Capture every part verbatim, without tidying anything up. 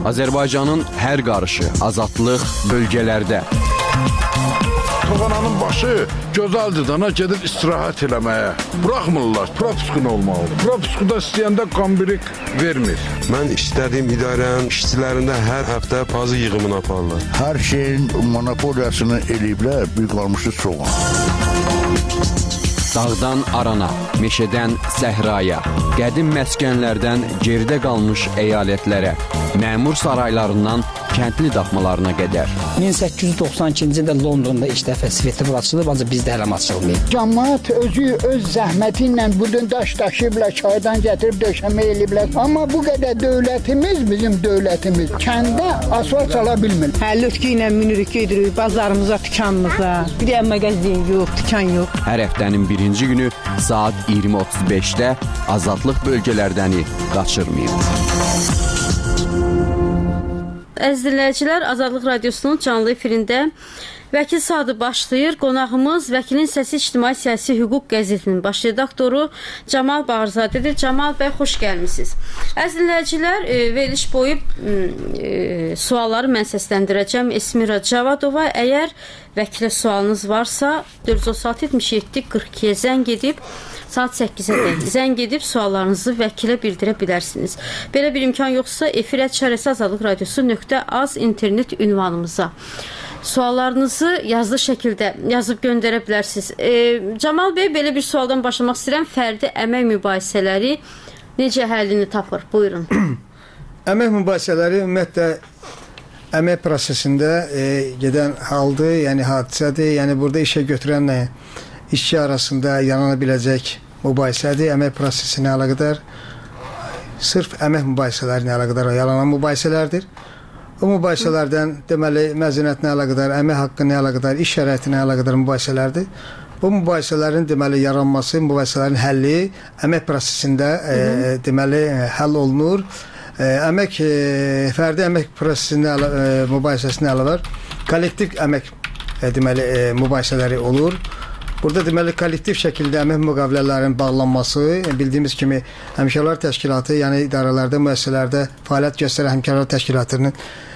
Azərbaycanın hər qarışı, azadlıq bölgələrdə. Toğananın başı gözəldir dana gedir istirahət eləməyə. Buraxmırlar, propiskun olmalıdır. Propuskuda istəyəndə qambirik vermir. Mən istədiyim idarənin işçilərində hər həftə pazı yığımını aparırlar. Hər şeyin monopoliyasını eləyiblər, bir qalmışı soğan. Dağdan arana, meşədən səhraya, qədim məskənlərdən geridə qalmış əyalətlərə, məmur saraylarından kəndli daxmalarına qədər. min səkkiz yüz doxsan ikinci ildə Londonda ilk dəfə svetofor açılıb, ancaq bizdə hələ açılmayıb. Cəmaət özü öz zəhməti ilə budun daş daşıyıblar, çaydan gətirib döşəmə eləyiblər. Amma bu qədər dövlətimiz, bizim dövlətimiz kəndə asfalt çala bilmir. Həlütkü ilə minirik gedirik bazarımıza, dükanımıza. Bir də mağazin yox, dükan yox. Hər həftənin birinci günü saat iyirmi otuz beşdə azadlıq bölgələrdəni qaçırmayın. Əziz dinləyicilər, Azadlıq Radiosunun canlı efirində Vəkil Sadı başlayır. Qonağımız Vəkilin Səsi İctimai Siyasi Hüquq qəzetinin baş redaktoru Camal Bağırzadədir. Camal bəy, xoş gəlmisiniz. Əziz dinləyicilər, e, veriliş boyu e, sualları mən səsləndirəcəm. Esmira Cavadova, əgər vəkilə sualınız varsa dörd yüz otuz altı yetmiş yeddi qırx ikiyə zəng edib saat səkkizə zəng edib suallarınızı vəkilə bildirə bilərsiniz. Belə bir imkan yoxsa efir et çarəsi azadlıq radiosu nöqtə az internet ünvanımıza suallarınızı yazılı şəkildə yazıb göndərə bilərsiniz. E, Camal bəy, belə bir sualdan başlamaq istəyirəm. Fərdi əmək mübahisələri necə həllini tapır? Buyurun. Əmək mübahisələri ümumiyyətlə əmək prosesində e, gedən haldır, yəni hadisədir. Yəni burada işə götürənlə işçi arasında yarana biləcək mübahisədir. Əmək prosesinə əlaqədar, sırf əmək mübahisələrinə əlaqədar yaranan mübahisələrdir. O mübahisələrdən deməli məzuniyyətinə əlaqədar, əmək haqqına əlaqədar, iş şəraitinə əlaqədar mübahisələrdir. Bu mübahisələrin deməli yaranması, mübahisələrin həlli əmək prosesində e, deməli həll olunur. E, əmək e, fərdi əmək prosesində e, mübahisəsinə əlavə kollektiv əmək e, deməli e, mübahisələri olur. Burada deməli kollektiv şəkildə əmək müqavilələrinin bağlanması, bildiyimiz kimi həmkarlar təşkilatı, yəni idarələrdə, müəssisələrdə fəaliyyət göstərən həmkarlar təşkilatının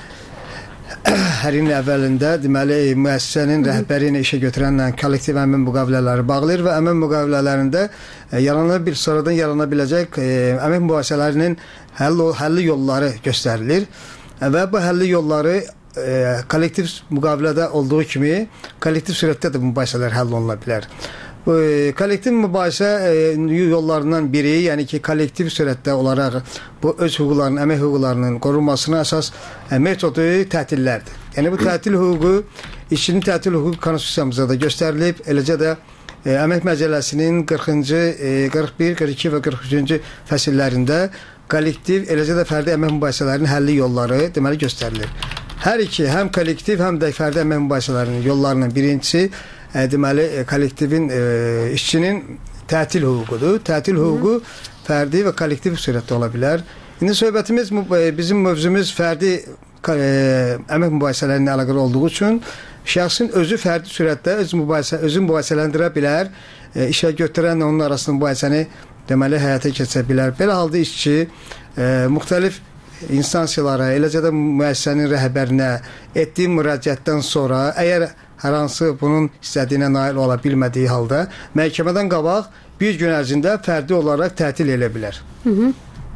hər ilin əvvəlində deməli müəssisənin rəhbəri ilə işə götürənlə kollektiv əmək müqavilələri bağlayır və əmək müqavilələrində e, yarana bir sonradan yarana biləcək e, əmək mübahisələrinin həll, həlli yolları göstərilir və bu həlli yolları e, kollektiv müqavilədə olduğu kimi kollektiv surətdə də mübahisələr həll oluna bilər. Bu, e, kollektiv mübahisə e, yollarından biri, yəni ki, kollektiv surətdə olaraq bu öz hüquqlarının, əmək hüquqlarının qorunmasına əsas e, metodu tətillərdir. Yəni bu tətil hüququ, işçinin tətil hüququ konstitusiyamızda da göstərilib, eləcə də e, əmək məcəlləsinin qırxıncı, e, qırx bir, qırx iki və qırx üçüncü fəsillərində kollektiv, eləcə də fərdi əmək mübahisələrinin həlli yolları deməli göstərilir. Hər iki, həm kollektiv, həm də fərdi əmək mübahisələrinin yollarının birincisi E, deməli, e, kollektivin, e, işçinin tətil hüququdur. Tətil hüququ fərdi və kollektiv surətdə ola bilər. İndi söhbətimiz, e, bizim mövzumuz fərdi e, əmək mübahisələrinə əlaqəli olduğu üçün şəxsin özü fərdi surətdə öz mübahisə, özü mübahisələndirə bilər. E, işə götürənlə onun arasında mübahisəni deməli həyata keçirə bilər. Belə halda işçi e, müxtəlif instansiyalara, eləcə də müəssisənin rəhbərinə etdiyi müraciətdən sonra, əgər hər hansı bunun istədiyinə nail ola bilmədiyi halda məhkəmədən qabaq bir gün ərzində fərdi olaraq tətil edə bilər. Hı -hı.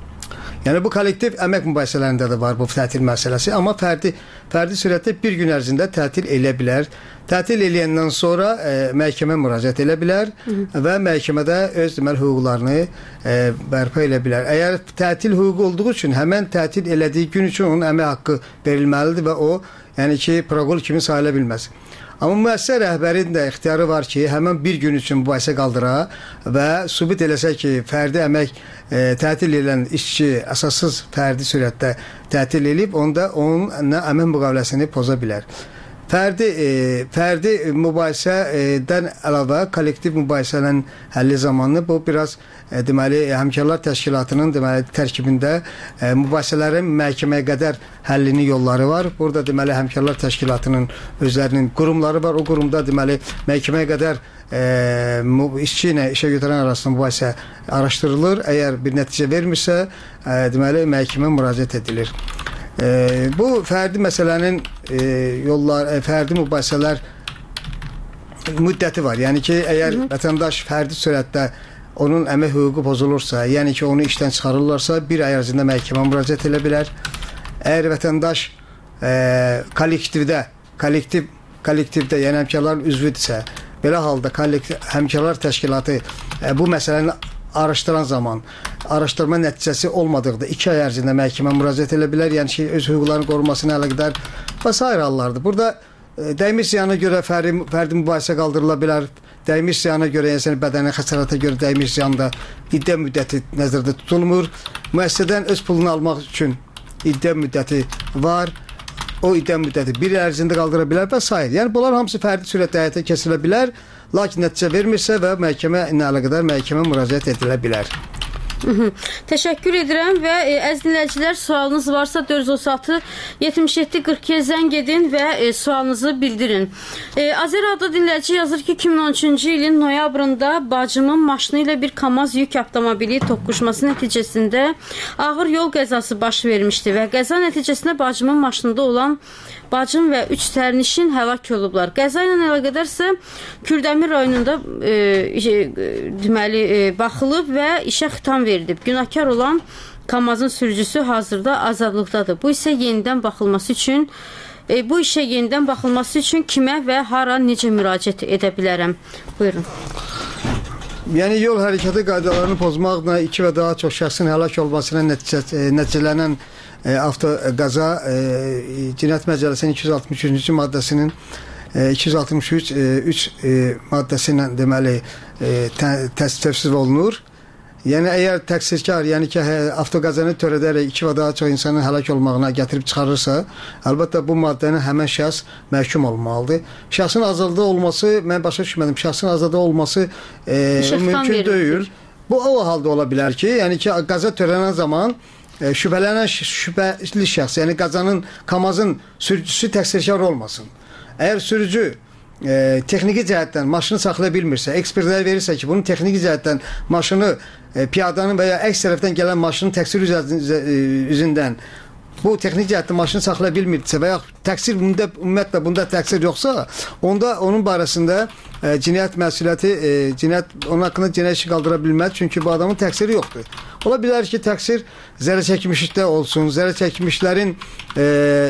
Yəni bu kollektiv əmək mübahisələrində də var bu tətil məsələsi, amma fərdi fərdi surətdə bir gün ərzində tətil edə bilər. Tətil eləyəndən sonra e, məhkəmə müraciət edə bilər Hı -hı. və məhkəmədə öz deməli hüquqlarını e, bərpa edə bilər. Əgər tətil hüququ olduğu üçün həmən tətil elədiyi gün üçün onun əmək haqqı verilməlidir və o, yəni ki, proqol kimi sayıla bilməz. Amma müəssisə rəhbərinin də ixtiyarı var ki, həmən bir gün üçün mübahisə qaldıra və sübut eləsə ki, fərdi əmək e, tətil edən işçi əsassız fərdi surətdə tətil edib, onda onun əmək müqaviləsini poza bilər. Fərdi, e, fərdi mübahisədən əlavə kollektiv mübahisənin həlli zamanı bu biraz e, deməli həmkarlar təşkilatının deməli tərkibində e, mübahisələrin məhkəməyə qədər həllini yolları var. Burada deməli həmkarlar təşkilatının özlərinin qurumları var. O qurumda deməli məhkəməyə qədər e, işçi ilə işə götürən arasında mübahisə araşdırılır. Əgər bir nəticə vermirsə, e, deməli məhkəməyə müraciət edilir. E, bu fərdi məsələnin e, yollar, e, fərdi mübahisələr müddəti var. Yəni ki, əgər Hı -hı. vətəndaş fərdi sürətdə onun əmək hüququ pozulursa, yəni ki, onu işdən çıxarırlarsa, bir ay ərzində məhkəmə müraciət edə bilər. Əgər vətəndaş e, kollektivdə, kollektiv, kollektivdə, yəni həmkarların üzvüdürsə, belə halda kollektiv, həmkarlar təşkilatı e, bu məsələni araşdıran zaman, araşdırma nəticəsi olmadıqda iki ay ərzində məhkəmə müraciət edə bilər, yəni ki, öz hüquqlarının qorunmasına əlaqədar və s. hallardır. Burada e, dəymiş ziyana görə fərdi, fərdi mübahisə qaldırıla bilər. Dəymiş ziyana görə, yəni bədəni xəsarata görə dəymiş ziyanda iddia müddəti nəzərdə tutulmur. Müəssisədən öz pulunu almaq üçün iddia müddəti var. O iddia müddəti bir il ərzində qaldıra bilər və s. Yəni bunlar hamısı fərdi sürətdə həyata keçirilə bilər. Lakin nəticə vermirsə və məhkəmə ilə əlaqədar məhkəmə müraciət edilə bilər. Hı -hı. Təşəkkür edirəm və e, əziz dinləyicilər, sualınız varsa dörd yüz otuz altı yetmiş yeddi qırx ikiyə zəng edin və e, sualınızı bildirin. E, Azərada dinləyici yazır ki, iki min on üçüncü ilin noyabrında bacımın maşını ilə bir KAMAZ yük avtomobili toqquşması nəticəsində ağır yol qəzası baş vermişdi və qəza nəticəsində bacımın maşınında olan bacım və üç sərnişin həlak olublar. Qəza ilə əlaqədarsə Kürdəmir rayonunda e, e, deməli e, baxılıb və işə xitam verilib. Günahkar olan KAMAZın sürücüsü hazırda azadlıqdadır. Bu isə yenidən baxılması üçün e, bu işə yenidən baxılması üçün kimə və hara necə müraciət edə bilərəm? Buyurun. Yəni yol hərəkəti qaydalarını pozmaqla iki və daha çox şəxsin həlak olmasına nəticə, e, nəticələnən E, avtoqaza e, Cinayət Məcəlləsinin iki yüz altmış üçüncü maddəsinin e, iki yüz altmış üç e, üç e, maddəsi ilə deməli e, təsdiq olunur. Yəni əgər təqsirkar, yəni ki, avtoqazanı törədərək iki və daha çox insanın həlak olmağına gətirib çıxarırsa, əlbəttə bu maddənin həmən şəxs məhkum olmalıdır. Şəxsin azadlığı olması, mən başa düşmədim, şəxsin azadlığı olması e, mümkün deyil. Bu o halda ola bilər ki, yəni ki, qaza törənən zaman E, şübhələnən şübhəli şəxs, yəni qazanın, KAMAZın sürücüsü təqsirkar olmasın. Əgər sürücü e, texniki cəhətdən maşını saxlaya bilmirsə, ekspertlər verirsə ki, bunun texniki cəhətdən maşını, e, piyadanın və ya əks tərəfdən gələn maşının təqsir üzündən bu texnik cəhətdə maşını saxlaya bilmirsə və ya təqsir bunda, ümumiyyətlə bunda təqsir yoxsa, onda onun barəsində e, cinayət məsuliyyəti, e, cinayət, onun haqqında cinayət işi qaldıra bilməz, çünki bu adamın təqsiri yoxdur. Ola bilər ki, təqsir zərər çəkmişlikdə olsun, zərər çəkmişlərin e,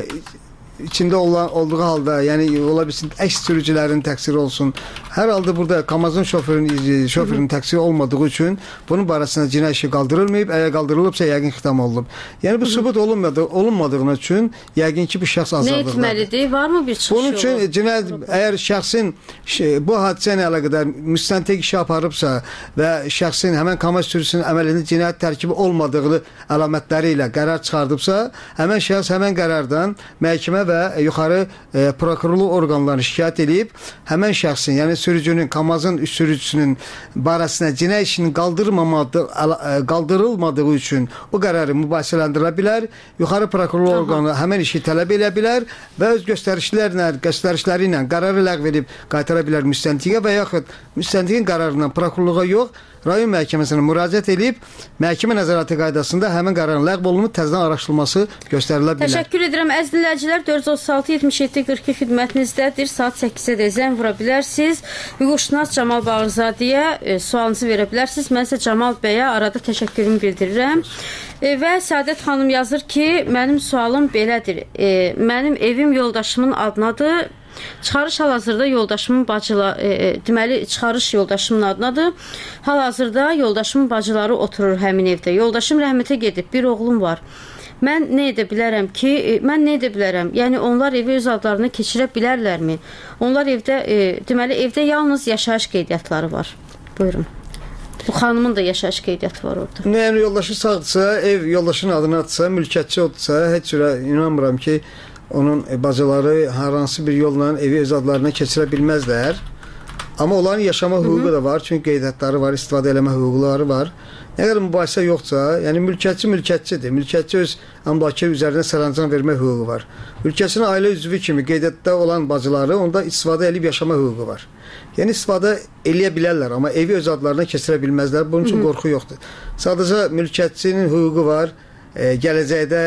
içində olan, olduğu halda, yəni ola bilsin, əks sürücülərin təqsiri olsun. Hər halda burada KAMAZın şoförün, şoförün təqsiri olmadığı üçün bunun barəsində cinayət işi qaldırılmayıb, əgər qaldırılıbsa yəqin xitam olunub. Yəni bu sübut olunmadığı, olunmadığına üçün yəqin ki, bu şəxs azadlıqdadır. Nə etməlidir? Varmı bir çıxış yolu? Bunun üçün cinayət, əgər şəxsin bu hadisə ilə əlaqədar müstəntiq işi aparıbsa və şəxsin həmən KAMAZ sürücüsünün əməlində cinayət tərkibi olmadığı əlamətləri ilə qərar çıxardıbsa, həmən şəxs həmən qərardan məhkəmə və yuxarı e, prokurorluq orqanlarına şikayət edib, həmən şəxsin, yəni sürücünün, KAMAZın sürücüsünün barəsində cinayət işinin qaldırılmadığı, qaldırılmadığı üçün o qərarı mübahisələndirə bilər. Yuxarı prokurorluq orqanı həmən işi tələb edə bilər və öz göstərişlərlə, göstərişləri ilə qərarı ləğv edib qaytara bilər müstəntiqə və yaxud müstəntiqin qərarından prokurorluğa yox, rayon məhkəməsinə müraciət edib, məhkəmə nəzarəti qaydasında həmin qərarın ləğv olunub təzədən araşdırılması göstərilə bilər. Təşəkkür edirəm. Əziz dinləyicilər, dörd yüz otuz altı yetmiş yeddi qırx iki xidmətinizdədir. Saat səkkizə də zəng vura bilərsiniz. Hüquqşünas Camal Bağırzadəyə e, sualınızı verə bilərsiniz. Mən isə Camal bəyə arada təşəkkürümü bildirirəm. E, və Səadət xanım yazır ki, mənim sualım belədir. E, mənim evim yoldaşımın adınadır. Çıxarış hal-hazırda yoldaşımın bacıları, e, deməli çıxarış yoldaşımın adınadır. Hal-hazırda yoldaşımın bacıları oturur həmin evdə. Yoldaşım rəhmətə gedib, bir oğlum var. Mən nə edə bilərəm ki, e, mən nə edə bilərəm? Yəni onlar evi öz adlarına keçirə bilərlərmi? Onlar evdə, e, deməli evdə yalnız yaşayış qeydiyyatları var. Buyurun. Bu xanımın da yaşayış qeydiyyatı var orada. Yəni yoldaşı sağdırsa, ev yoldaşın adına atsa, mülkiyyətçi olsa, heç cürə inanmıram ki, onun bacıları hər hansı bir yolla evi öz adlarına keçirə bilməzlər. Amma onların yaşama hüququ da var. Çünki qeydiyyatları var, istifadə eləmə hüquqları var. Nə qədər mübahisə yoxsa, yəni mülkiyyətçi mülkiyyətçidir. Mülkiyyətçi öz əmlakı üzərinə sərəncam vermə hüququ var. Mülkiyyətçinin ailə üzvü kimi qeydiyyatda olan bacıları onda istifadə edib yaşama hüququ var. Yəni istifadə eləyə bilərlər, amma evi öz adlarına keçirə bilməzlər. Bunun üçün qorxu yoxdur. Sadəcə mülkiyyətçinin hüququ var. E, gələcəkdə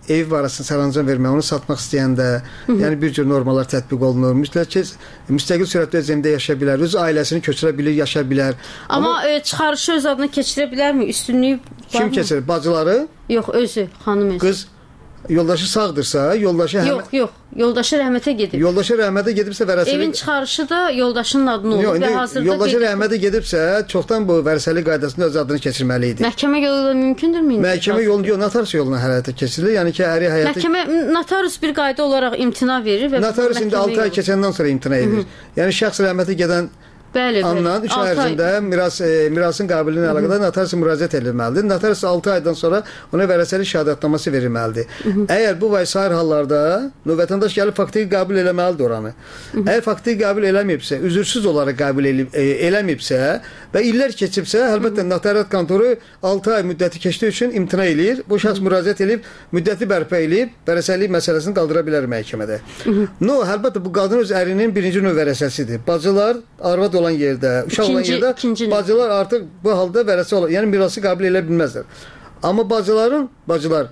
ev barəsində sərəncam vermək, onu satmaq istəyəndə, yəni bir cür normalar tətbiq olunur. Mütləq müstəqil sürətdə öz evində yaşaya bilər, öz ailəsini köçürə bilir, yaşaya bilər. Amma, Amma e, çıxarışı öz adına keçirə bilərmi? Üstünlüyü var kim mı? keçirir? Bacıları? Yox, özü, xanım özü. Qız yoldaşı sağdırsa, yoldaşı həmən... Yox, yox. Yoldaşı rəhmətə gedib. Yoldaşı rəhmətə gedibsə vərəsəlik... Evin çıxarışı da yoldaşının adına olur. Yox, və hazırda yoldaşı qeyd... rəhmətə gedibsə, çoxdan bu vərəsəlik qaydasında öz adını keçirməli idi. Məhkəmə yolu da mümkündürmü? Məhkəmə yolu yox, notarius yoluna həyata keçirilir. Yəni ki, əri həyata... Məhkəmə, notarius bir qayda olaraq imtina verir və... Notarius indi altı ay keçəndən sonra imtina edir. Yəni, şəxs rəhmətə gedən Bəli, andan üç ay ərzində miras, e, mirasın qabiliyyətinə əlaqədar notarius müraciət edilməlidir. Notarius altı aydan sonra ona vərəsəlik şəhadətnaməsi verilməlidir. Hı -hı. Əgər bu və sair hallarda vətəndaş gəlib faktiki qəbul eləməlidir oranı. Hı -hı. Əgər faktiki qəbul eləməyibsə, üzürsüz olaraq qəbul elib, e, eləməyibsə və illər keçibsə, əlbəttə notariat kontoru altı ay müddəti keçdiyi üçün imtina eləyir. Bu şəxs müraciət edib, müddəti bərpa eləyib, vərəsəlik məsələsini qaldıra bilər məhkəmədə. Hı -hı. No, əlbəttə bu qadın öz ərinin birinci növ vərəsəsidir. Bacılar arvad olan yerdə, uşaq olan yerdə ikinci, bacılar artıq bu halda vərəsə olur. Yəni mirası qəbul edə bilməzlər. Amma bacıların, bacılar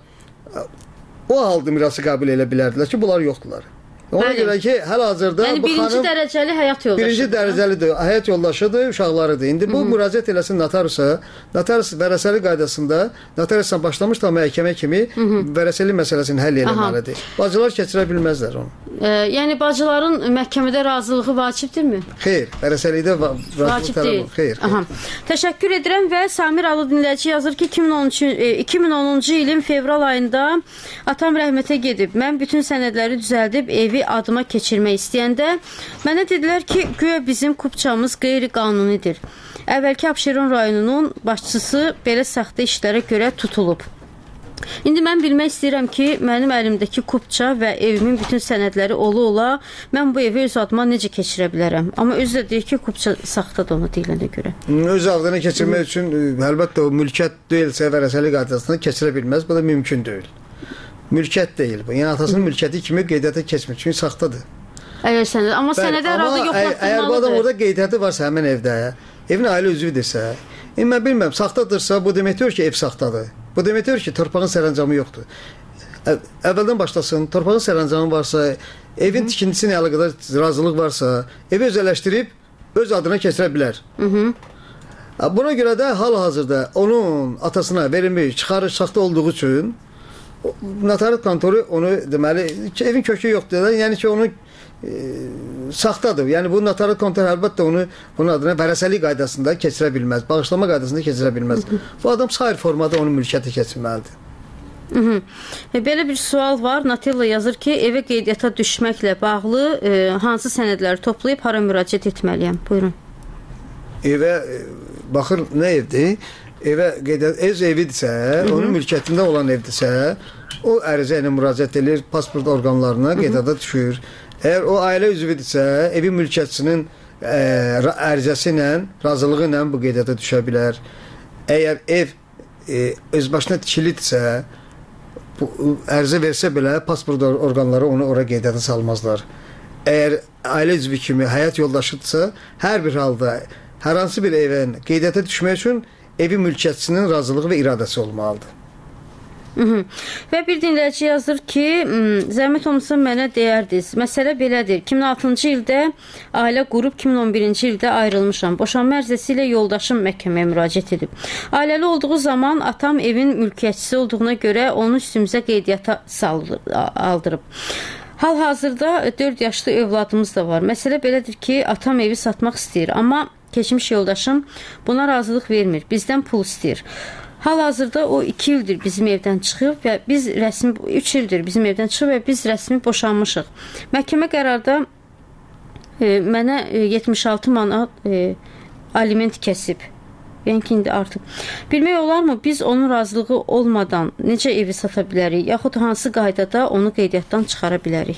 o halda mirası qəbul edə bilərdilər ki, bunlar yoxdular. Ona Bəli. görə ki, həl-hazırda yəni, bu birinci xanım dərəcəli həyat yoldaşıdır. Birinci dərəcəlidir, həyat yoldaşıdır, uşaqlarıdır. İndi bu Hı -hı. müraciət eləsin notariusa, notarius vərəsəlik qaydasında notariusdan başlamış da məhkəmə kimi Hı -hı. vərəsəlik məsələsini həll eləməlidir. Bacılar keçirə bilməzlər onu. E, yəni bacıların məhkəmədə razılığı vacibdirmi? Xeyr, vərəsəlikdə va vacib deyil. Xeyr. Aha. Təşəkkür edirəm və Samir adlı dinləyici yazır ki, iki min onuncu ilin fevral ayında atam rəhmətə gedib. Mən bütün sənədləri düzəldib evi adıma keçirmək istəyəndə mənə dedilər ki, güya bizim kupçamız qeyri-qanunidir. Əvvəlki Abşeron rayonunun başçısı belə saxta işlərə görə tutulub. İndi mən bilmək istəyirəm ki, mənim əlimdəki kupça və evimin bütün sənədləri ola-ola mən bu evi öz adıma necə keçirə bilərəm? Amma özü də deyir ki, kupça saxtadır onu deyilənə görə. Öz adına keçirmək Hı. üçün əlbəttə o mülkiyyət deyilsə vərəsəlik qaydasında keçirə bilməz. Bu da mümkün deyil. Mülkiyyət deyil bu. Yəni atasının mülkiyyəti kimi qeydiyyata keçmir. Çünki saxtadır. Əgər sənəd, amma sənədə arada yoxlatdırmalıdır. Əgər bu adam orada qeydiyyatı varsa həmin evdə, evin ailə üzvüdürsə, e, mən bilməm, saxtadırsa bu deməkdir ki, ev saxtadır. Bu deməkdir ki, torpağın sərəncamı yoxdur. Əv əvvəldən başlasın, torpağın sərəncamı varsa, evin tikintisinə əlaqədar razılıq varsa, evi özəlləşdirib öz adına keçirə bilər. Hı -hı. Buna görə də hal-hazırda onun atasına verilmiş çıxarış saxta olduğu üçün notariat kontoru onu deməli evin kökü yoxdur. Yəni ki, onu e, saxtadır. Yəni bu notariat kontoru əlbəttə onu bunun adına vərəsəlik qaydasında keçirə bilməz. Bağışlama qaydasında keçirə bilməz. Bu adam sair formada onun mülkiyyəti keçirməlidir. Hı -hı. Belə bir sual var. Natilla yazır ki, evə qeydiyyata düşməklə bağlı e, hansı sənədləri toplayıb hara müraciət etməliyəm? Buyurun. Evə e, baxır nə evdir? Evə qeydiyyat öz evidirsə, Hı -hı. onun mülkiyyətində olan evdirsə, o ərizə ilə müraciət edir, pasport orqanlarına qeydiyyata düşür. Əgər o ailə üzvüdürsə, evin mülkiyyətçisinin e, ərizəsi ilə, razılığı ilə bu qeydiyyata düşə bilər. Əgər ev e, öz başına tikilidirsə, bu ərizə versə belə pasport orqanları onu ora qeydiyyata salmazlar. Əgər ailə üzvü kimi həyat yoldaşıdırsa, hər bir halda hər hansı bir evin qeydiyyata düşmək üçün evin mülkiyyətçisinin razılığı və iradəsi olmalıdır. Hı -hı. Və bir dinləyici yazır ki, zəhmət olmasa mənə deyərdiniz. Məsələ belədir. iki min altıncı ildə ailə qurub, iki min on birinci ildə ayrılmışam. Boşanma ərizəsi ilə yoldaşım məhkəməyə müraciət edib. Ailəli olduğu zaman atam evin mülkiyyətçisi olduğuna görə onu üstümüzə qeydiyyata aldırıb. Hal-hazırda dörd yaşlı övladımız da var. Məsələ belədir ki, atam evi satmaq istəyir, amma keçmiş yoldaşım buna razılıq vermir. Bizdən pul istəyir. Hal-hazırda o iki ildir bizim evdən çıxıb və biz rəsmi, üç ildir bizim evdən çıxıb və biz rəsmi boşanmışıq. Məhkəmə qərarda e, mənə e, yetmiş altı manat e, aliment kəsib. Yəni ki, indi artıq. Bilmək olarmı, biz onun razılığı olmadan necə evi sata bilərik, yaxud hansı qaydada onu qeydiyyatdan çıxara bilərik?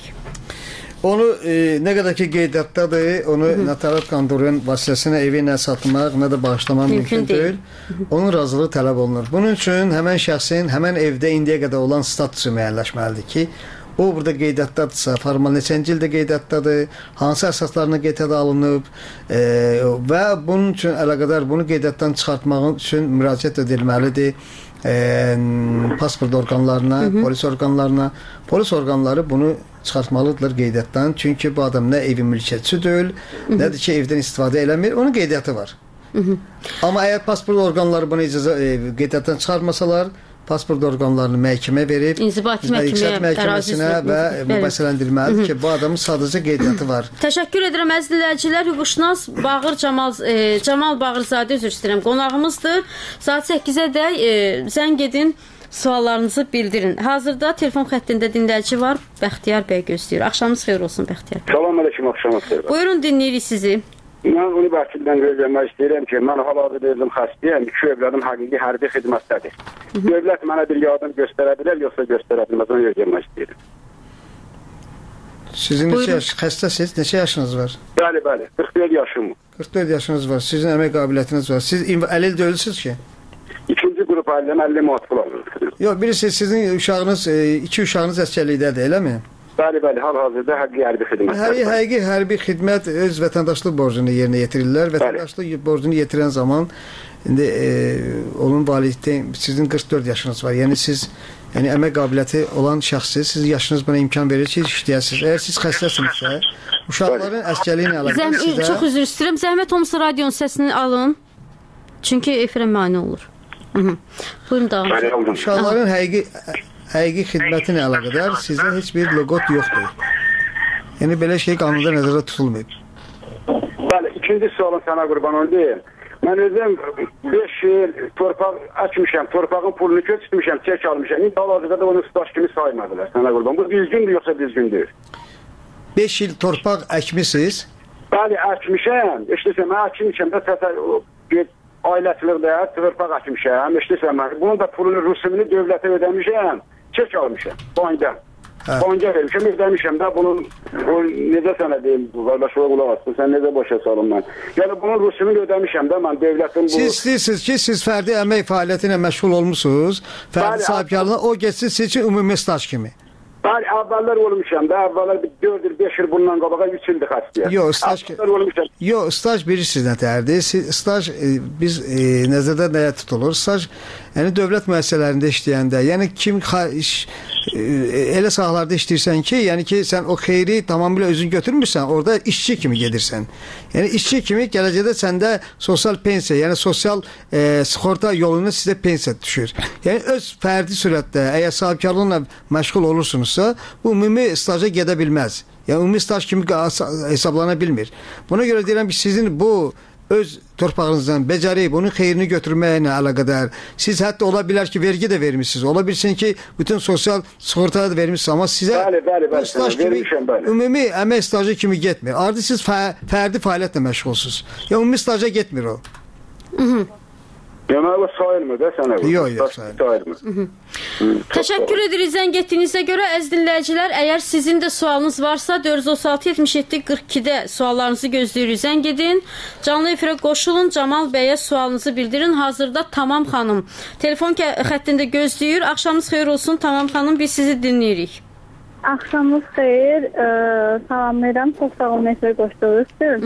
Onu e, nə qədər ki qeydiyyatdadır, onu notariat kontorunun vasitəsilə evi nə satmaq, nə də bağışlamaq mümkün, mümkün deyil. Onun razılığı tələb olunur. Bunun üçün həmən şəxsin həmən evdə indiyə qədər olan statusu müəyyənləşməlidir ki, o burada qeydiyyatdadırsa, formal neçənci ildə qeydiyyatdadır, hansı əsaslarına qeydiyyata alınıb e, və bunun üçün əlaqədar bunu qeydiyyatdan çıxartmaq üçün müraciət edilməlidir. e, pasport orqanlarına, Hı -hı. polis orqanlarına. Polis orqanları bunu çıxartmalıdırlar qeydiyyatdan. Çünki bu adam nə evin mülkiyyətçisi deyil, Hı -hı. nədir ki, evdən istifadə eləmir. Onun qeydiyyatı var. Hı -hı. Amma əgər pasport orqanları bunu icazə e, qeydiyyatdan çıxarmasalar, pasport orqanlarını məhkəmə verib, İnzibati məhkəməyə, məhkəməsinə və mübahisələndirməlidir ki, bu adamın sadəcə qeydiyyatı var. Təşəkkür edirəm əziz dinləyicilər. Hüquqşünas Bağır Camal e, Camal Bağırzadə üzr istəyirəm. Qonağımızdır. Saat səkkizə e, zəng edin, suallarınızı bildirin. Hazırda telefon xəttində dinləyici var. Bəxtiyar bəy gözləyir. Axşamınız xeyir olsun Bəxtiyar. Salam əleykum, axşamınız xeyir. Buyurun, dinləyirik sizi. Mən onu bəhsildən gözləmək istəyirəm ki, mən hal-hazırda özüm xəstəyəm, iki övladım həqiqi hərbi xidmətdədir. Dövlət mənə bir yardım göstərə bilər, yoxsa göstərə bilməz, onu gözləmək istəyirəm. Sizin neçə yaş, xəstəsiz, neçə yaşınız var? Bəli, bəli, qırx dörd yaşım var. qırx dörd yaşınız var, sizin əmək qabiliyyətiniz var. Siz əlil deyilsiniz ki? İkinci qrup əliləm, əlli manat pul alırım. Yox, birisi sizin uşağınız, iki uşağınız əskərlikdədir, eləmi? Bəli, bəli, hal-hazırda həqiqi hərbi xidmət. Hər həqiqi hərbi xidmət öz vətəndaşlıq borcunu yerinə yetirirlər. Vətəndaşlıq borcunu yetirən zaman indi e, onun valideyn sizin qırx dörd yaşınız var. Yəni siz yəni əmək qabiliyyəti olan şəxssiz, sizin yaşınız buna imkan verir ki, işləyəsiniz. Əgər siz xəstəsinizsə, uşaqların əskərliyi ilə əlaqədar sizə Çox üzr istəyirəm. Zəhmət olmasa radionun səsini alın. Çünki efirə mane olur. Hı -hı. Buyurun davam edin. Uşaqların həqiqi həqiqi xidməti ilə əlaqədar sizə heç bir loqot yoxdur. Yəni belə şey qanunda nəzərdə tutulmayıb. Bəli, ikinci sualın sənə qurban olayım. Mən özüm beş il torpaq açmışam, torpağın pulunu köçmüşəm, çək almışam. İndi hal-hazırda da onu staş kimi saymadılar sənə qurban. Bu düzgündür yoxsa düzgündür? beş il torpaq əkmisiniz? Bəli, əkmişəm. İşləsəm, mən əkmişəm də təsəvvür ailəçilikdə torpaq əkmişəm. İşləsəm, mən bunun da pulunu, rüsumunu dövlətə ödəmişəm. Çək almışam, banka. Banka vermişəm, ödəmişəm də bunun, o, necə sənə deyim, qardaşıma qulaq asın, sən necə başa salın mən. Yəni bunun rüsumunu ödəmişəm də mən dövlətin bu... Siz istəyirsiniz ki, siz fərdi əmək fəaliyyəti ilə məşğul olmuşsunuz, fərdi sahibkarlığına, o geçsin siz için ümumi staj kimi. Bəli, əvvəllər olmuşam da, əvvəllər dörd il, beş il bundan qabağa üç ildir xəstəyəm. Yox, staj... Yox, staj bilirsiniz nətərdir. Staj e, biz e, nəzərdə nəyə tutulur? Staj, yəni dövlət müəssisələrində işləyəndə, yəni kim iş, e, elə sahalarda işləyirsən ki, yəni ki, sən o xeyri tamamilə özün götürmürsən, orada işçi kimi gedirsən. Yəni işçi kimi gələcəkdə səndə sosial pensiya, yəni sosial e, sığorta yoluna sizə pensiya düşür. Yəni öz fərdi sürətdə, əgər sahibkarlıqla məşğul olursunuz, bu ümumi staja gedə bilməz. Yəni ümumi staj kimi hesablana bilmir. Buna görə deyirəm ki, sizin bu öz torpağınızdan becərib onun xeyrini götürməklə əlaqədar. Siz hətta ola bilər ki, vergi də vermişsiniz. Ola bilsin ki, bütün sosial sığortaya da vermişsiniz, amma sizə bəli, bəli, bəli, staj kimi, vermişəm, bəli. ümumi əmək stajı kimi getmir. Ardı siz fə, fərdi fəaliyyətlə məşğulsuz. Yəni ümumi staja getmir o. Hı -hı. Demək o sayılmır da sənə. Yox, yox, sayılmır. Təşəkkür edirik zəng etdiyinizə görə. Əziz dinləyicilər, əgər sizin də sualınız varsa dörd yüz otuz altı yetmiş yeddi qırx ikidə suallarınızı gözləyirik. Zəng edin. Canlı efirə qoşulun. Camal bəyə sualınızı bildirin. Hazırda Tamam xanım telefon xəttində gözləyir. Axşamınız xeyir olsun Tamam xanım. Biz sizi dinləyirik. Axşamınız xeyir. Salamlayıram. Çox sağ olun efirə qoşduğunuz üçün.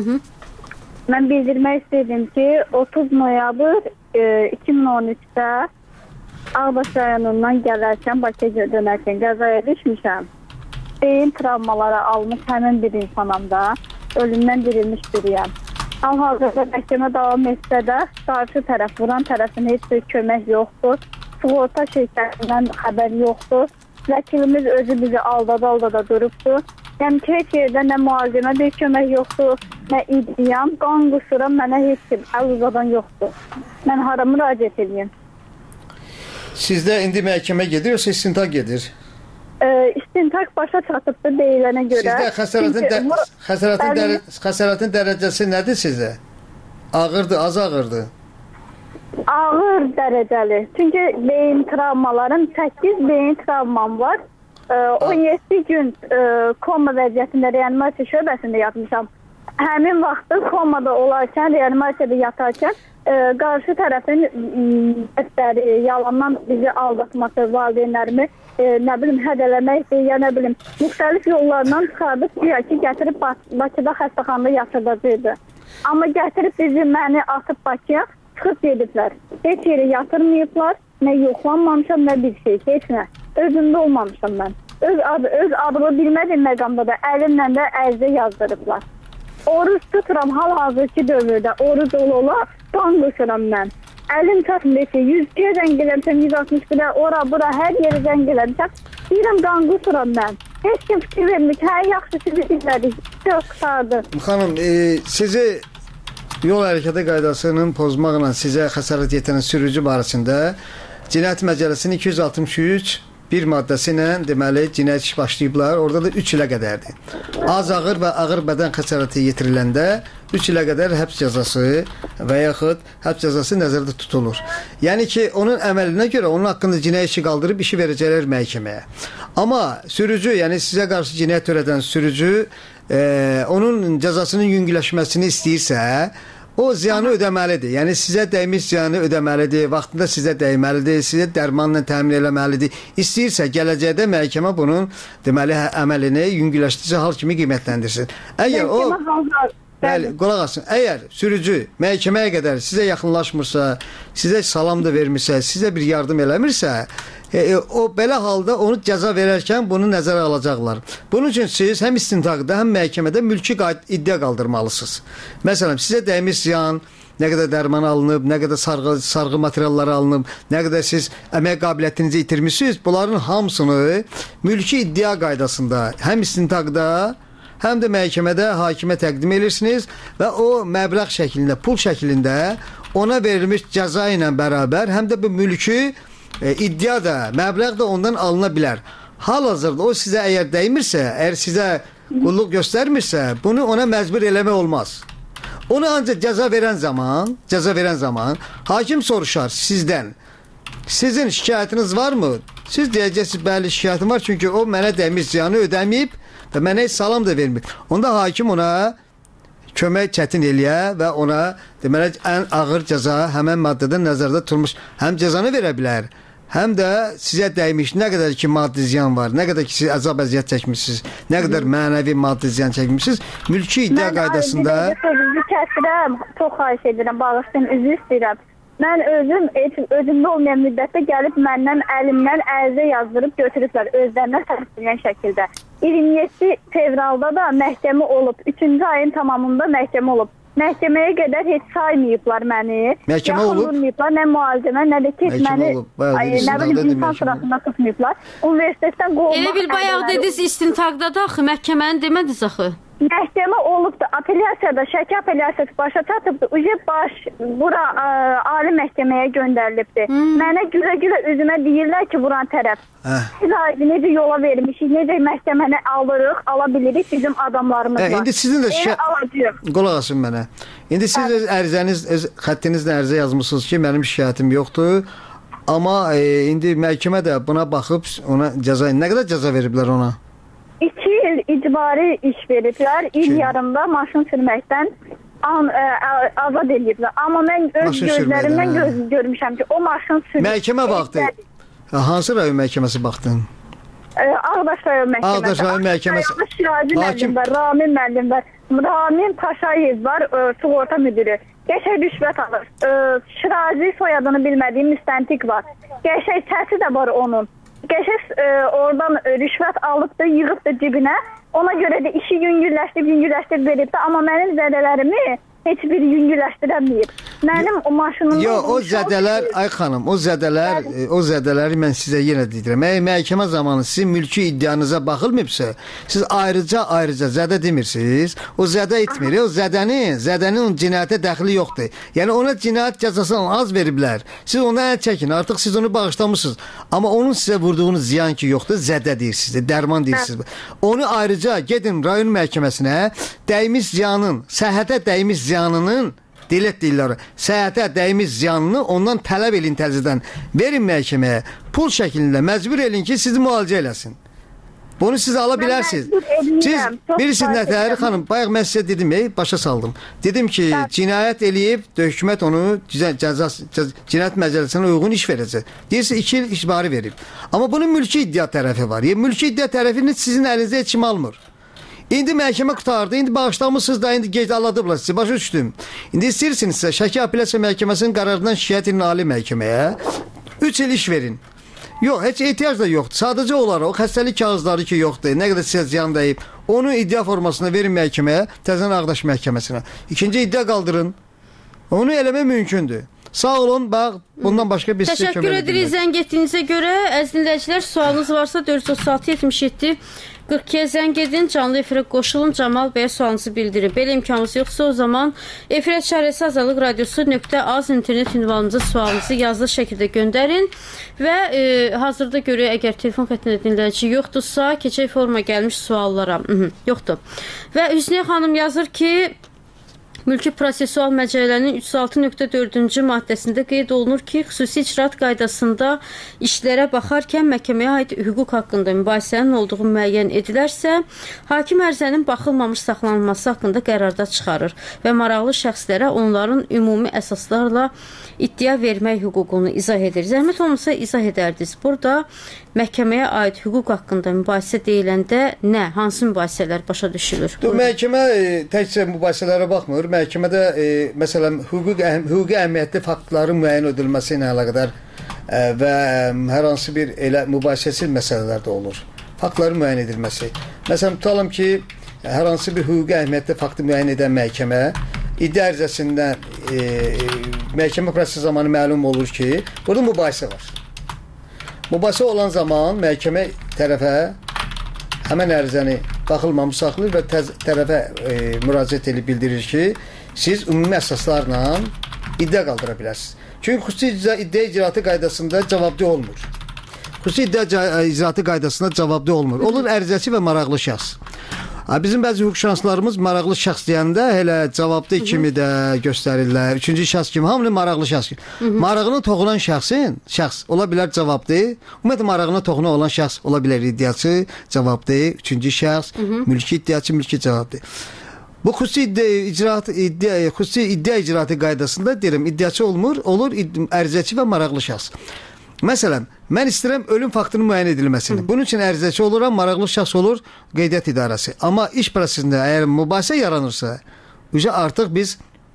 Mən bildirmək istədim ki, otuz noyabr iki min on üçdə Ağdaş rayonundan gələrkən Bakıya dönərkən qəzaya düşmüşəm. Beyin travmaları almış həmin bir insanam da. Ölümdən dirilmiş biriyəm. Hal-hazırda məhkəmə davam etsə də qarşı tərəf, vuran tərəfin heç bir kömək yoxdur. Sığorta şirkətindən xəbər yoxdur. Vəkilimiz özü bizi aldada-aldada durubdur. Yəni ki, heç yerdə nə müalicəmə bir kömək yoxdur, nə iddiam, qan qusura mənə heç kim əl uzadan yoxdur. Mən hara müraciət edeyim? Sizdə indi məhkəmə gedir, yoxsa istintaq gedir? E, istintaq başa çatıbdır deyilənə görə. Sizdə xəsarətin, də, xəsarətin, dəri, xəsarətin dərəcəsi nədir sizdə? Ağırdır, az ağırdır? Ağır dərəcəli. Çünki beyin travmalarım, səkkiz beyin travmam var. on yeddi gün e, koma vəziyyətində reanimasiya şöbəsində yatmışam. Həmin vaxtı komada olarkən, reanimasiyada yatarkən e, qarşı tərəfin əstəri, yalandan bizi aldatması, valideynlərimi e, nə bilim hədələməkdir, ya nə bilim müxtəlif yollardan çıxardıb güya ki, gətirib Bakıda xəstəxanada yatırdacaqdı. Amma gətirib bizi, məni atıb Bakıya çıxıb gediblər. Heç yeri yatırmayıblar. Nə yoxlanmamışam, nə bir şey, heç nə. Özümdə olmamışam mən. Öz, adı, öz adımı bilmədiyim məqamda da əlimlə də ərizə yazdırıblar. Oruç tuturam hal-hazırki dövrdə, oruc ola-ola qan qısıram mən. Əlim çatmır ki, yüz ikiyə zəng eləmişəm, yüz altmış birə, ora, bura, hər yeri zəng eləmişəm. Deyirəm, qan qısıram mən. Heç kim fikir vermir ki, hə, yaxşı sizi dinlədik. Çox qısaldı. Xanım, e, sizi yol hərəkəti qaydasının pozmaqla sizə xəsarət yetirən sürücü barəsində Cinayət Məcəlləsinin iki yüz altmış üç bir maddəsi ilə deməli cinayət işi başlayıblar. Orada da üç ilə qədərdir. Az ağır və ağır bədən xəsarəti yetiriləndə üç ilə qədər həbs cəzası və yaxud həbs cəzası nəzərdə tutulur. Yəni ki, onun əməlinə görə onun haqqında cinayət işi qaldırıb işi verəcəklər məhkəməyə. Amma sürücü, yəni sizə qarşı cinayət törədən sürücü e, onun cəzasının yüngülləşməsini istəyirsə, o ziyanı ödəməlidir. Yəni sizə dəymiş ziyanı ödəməlidir, vaxtında sizə dəyməlidir, sizə dərmanla təmin eləməlidir. İstəyirsə gələcəkdə məhkəmə bunun deməli əməlini yüngülləşdirici hal kimi qiymətləndirsin. Əgər o Bəli, qulaq asın. Əgər sürücü məhkəməyə qədər sizə yaxınlaşmırsa, sizə salam da vermirsə, sizə bir yardım eləmirsə, e, e, o belə halda onu cəza verərkən bunu nəzərə alacaqlar. Bunun üçün siz həm istintaqda, həm məhkəmədə mülki iddia qaldırmalısınız. Məsələn, sizə dəymiş ziyan, nə qədər dərman alınıb, nə qədər sarğı, sarğı materialları alınıb, nə qədər siz əmək qabiliyyətinizi itirmişsiniz, bunların hamısını mülki iddia qaydasında, həm istintaqda, həm də məhkəmədə hakimə təqdim edirsiniz və o məbləğ şəklində, pul şəklində ona verilmiş cəza ilə bərabər həm də bu mülki e, iddia da, məbləğ də ondan alına bilər. Hal-hazırda o sizə əgər dəymirsə, əgər sizə qulluq göstərmirsə, bunu ona məcbur eləmək olmaz. Onu ancaq cəza verən zaman, cəza verən zaman hakim soruşar sizdən. Sizin şikayətiniz varmı? Siz deyəcəksiniz, bəli, şikayətim var, çünki o mənə dəymiş ziyanı ödəməyib və mənə heç salam da vermir. Onda hakim ona kömək çətin eləyə və ona deməli ən ağır cəza həmən maddədə nəzərdə tutulmuş həm cəzanı verə bilər, həm də sizə dəymiş nə qədər ki maddi ziyan var, nə qədər ki siz əzab əziyyət çəkmişsiniz, nə qədər mənəvi maddi ziyan çəkmişsiniz, mülki iddia qaydasında... Mən sözünüzü kəsirəm, çox xahiş edirəm, bağışlayın, üzr istəyirəm. Mən özüm özümdə olmayan müddətdə gəlib məndən əlimdən ərizə yazdırıb götürüblər özlərinə təsdiqləyən şəkildə. iyirmi yeddi fevralda da məhkəmə olub. üçüncü ayın tamamında məhkəmə olub. Məhkəməyə qədər heç saymayıblar məni. Məhkəmə olub. Yaxınlırmayıblar, nə müalicəmə, nə də ki, məni nə bilim insan sırasında tutmayıblar. Universitetdən qovmaq... Elə bil bayaq dediniz istintaqda da axı, məhkəməni demədiniz axı. Məhkəmə olubdu, apellyasiyada, Şəki apellyasiyası başa çatıbdı. Uca baş bura ə, ali məhkəməyə göndərilibdi. Hmm. Mənə gülə-gülə üzümə deyirlər ki, vuran tərəf. Siz necə yola vermişik, necə məhkəməni alırıq, ala bilirik, bizim adamlarımız Hə, var. İndi sizin də şikayət... Qulaq asın mənə. İndi siz öz ərizəniz, öz xəttinizlə ərizə yazmışsınız ki, mənim şikayətim yoxdur. Amma e, indi məhkəmə də buna baxıb ona cəza, nə qədər cəza veriblər ona? İki il icbari iş veriblər, il yarımda maşın sürməkdən an, ə, ə, azad ediblər. Amma mən öz maşın gözlərimdən göz, görmüşəm ki, o maşın sürməkdən... Məhkəmə baxdı. Hansı rayon məhkəməsi baxdın? Ağdaş rayon məhkəməsi. Ağdaş rayon məhkəməsi. Şirazi müəllim var, Ramin müəllim var. Ramin Paşayev var, ə, sığorta müdürü. Qəşək rüşvət alır. Ə, Şirazi soyadını bilmədiyim müstəntiq var. Qəşək səsi də var onun. Qəşəs e, oradan e, rüşvət alıbdı, yığıbdı cibinə. Ona görə də işi yüngülləşdirib, yüngülləşdirib veribdi. Amma mənim zədələrimi heç bir yüngülləşdirəməyib. Mənim o maşınımda... Yox, o zədələr, ay xanım, o zədələr, e, o zədələri mən sizə yenə deyirəm. Əgər məhkəmə zamanı sizin mülki iddianıza baxılmayıbsa, siz ayrıca-ayrıca zədə demirsiniz. O zədə etmir. O zədənin, zədənin cinayətə dəxli yoxdur. Yəni ona cinayət cəzasını az veriblər. Siz ona əl çəkin, artıq siz onu bağışlamışsınız. Amma onun sizə vurduğunuz ziyan ki yoxdur, zədə deyirsiniz, dərman deyirsiniz. Onu ayrıca gedin rayon məhkəməsinə dəymiş ziyanın, səhhətə dəymiş ziyanının Dələt deyirlər, səhhətə dəymiş ziyanını ondan tələb edin təzədən. Verin məhkəməyə, pul şəklində məcbur edin ki, sizi müalicə eləsin. Bunu siz ala bilərsiniz. Siz bilirsiniz nətər, xanım, bayaq mən sizə dedim, ey, başa saldım. Dedim ki, cinayət eləyib, hökumət onu cəza, cinayət məcəlləsinə uyğun iş verəcək. Deyirsiniz, iki il icbari verib. Amma bunun mülki iddia tərəfi var. Yəni, mülki iddia tərəfini sizin əlinizdə heç kim almır. İndi məhkəmə qutardı, indi bağışlamışsınız da, indi gec aladıblar sizi, başa düşdüm. İndi istəyirsinizsə, Şəki Apellyasiya Məhkəməsinin qərarından şikayət edin ali məhkəməyə. üç il iş verin. Yox, heç ehtiyac da yoxdur. Sadəcə olaraq o xəstəlik kağızları ki yoxdur, nə qədər sizə ziyan dəyib, onu iddia formasına verin məhkəməyə, təzən Ağdaş məhkəməsinə. İkinci iddia qaldırın. Onu eləmək mümkündür. Sağ olun, bax, bundan başqa bir sizə kömək Təşəkkür edirik zəng etdiyinizə görə. Əziz dinləyicilər, sualınız varsa dörd yüz otuz altı yetmiş yeddi qırx ikiyə zəng edin, canlı efirə qoşulun, Camal bəyə sualınızı bildirin. Belə imkanınız yoxsa o zaman efirə çarəsi Azadlıq Radiosu nöqtə az internet ünvanımıza sualınızı yazılı şəkildə göndərin və e, hazırda görə əgər telefon xəttində dinləyici yoxdursa, keçək forma gəlmiş suallara. Hı -hı, yoxdur. Və Hüsniyə xanım yazır ki, Mülki Prosessual Məcəllənin üç yüz altı nöqtə dördüncü maddəsində qeyd olunur ki, xüsusi icraat qaydasında işlərə baxarkən məhkəməyə aid hüquq haqqında mübahisənin olduğu müəyyən edilərsə, hakim ərizənin baxılmamış saxlanılması haqqında qərarda çıxarır və maraqlı şəxslərə onların ümumi əsaslarla iddia vermək hüququnu izah edir. Zəhmət olmasa izah edərdiniz. Burada məhkəməyə aid hüquq haqqında mübahisə deyiləndə nə, hansı mübahisələr başa düşülür? Məhkəmə e, təkcə mübahisələrə baxmır. Məhkəmədə e, məsələn hüquq əhm hüquqi əhəmiyyətli faktların müəyyən edilməsi ilə əlaqədar e, və hər hansı bir elə mübahisəsiz məsələlər də olur. Faktların müəyyən edilməsi. Məsələn, tutalım ki, hər hansı bir hüquqi əhəmiyyətli faktı müəyyən edən məhkəmə iddia ərizəsindən e, məhkəmə prosesi zamanı məlum olur ki, burada mübahisə var. Mübahisə olan zaman məhkəmə tərəfə həmən ərizəni baxılmamış saxlayır və təz, tərəfə e, müraciət edib bildirir ki, siz ümumi əsaslarla iddia qaldıra bilərsiniz. Çünki xüsusi iddia icraatı qaydasında cavabdeh olmur. Xüsusi iddia icraatı qaydasında cavabdeh olmur. Olur ərizəçi və maraqlı şəxs. Bizim bəzi hüquqşünaslarımız maraqlı şəxs deyəndə elə cavabdeh kimi də göstərirlər. Üçüncü şəxs kimi, hamını maraqlı şəxs kimi. Hı -hı. Marağına toxunan şəxsin, şəxs ola bilər cavabdeh. Ümumiyyətlə marağına toxunan olan şəxs ola bilər iddiaçı, cavabdeh, üçüncü şəxs, Hı -hı. mülki iddiaçı, mülki cavabdeh. Bu xüsusi iddia icraat iddia xüsusi iddia icraatı qaydasında deyirəm, iddiaçı olmur, olur ərizəçi və maraqlı şəxs. Məsələn, mən istəyirəm ölüm faktının müəyyən edilməsini. Bunun üçün ərizəçi oluram, maraqlı şəxs olur, qeydiyyat idarəsi. Amma iş prosesində əgər mübahisə yaranırsa, artıq biz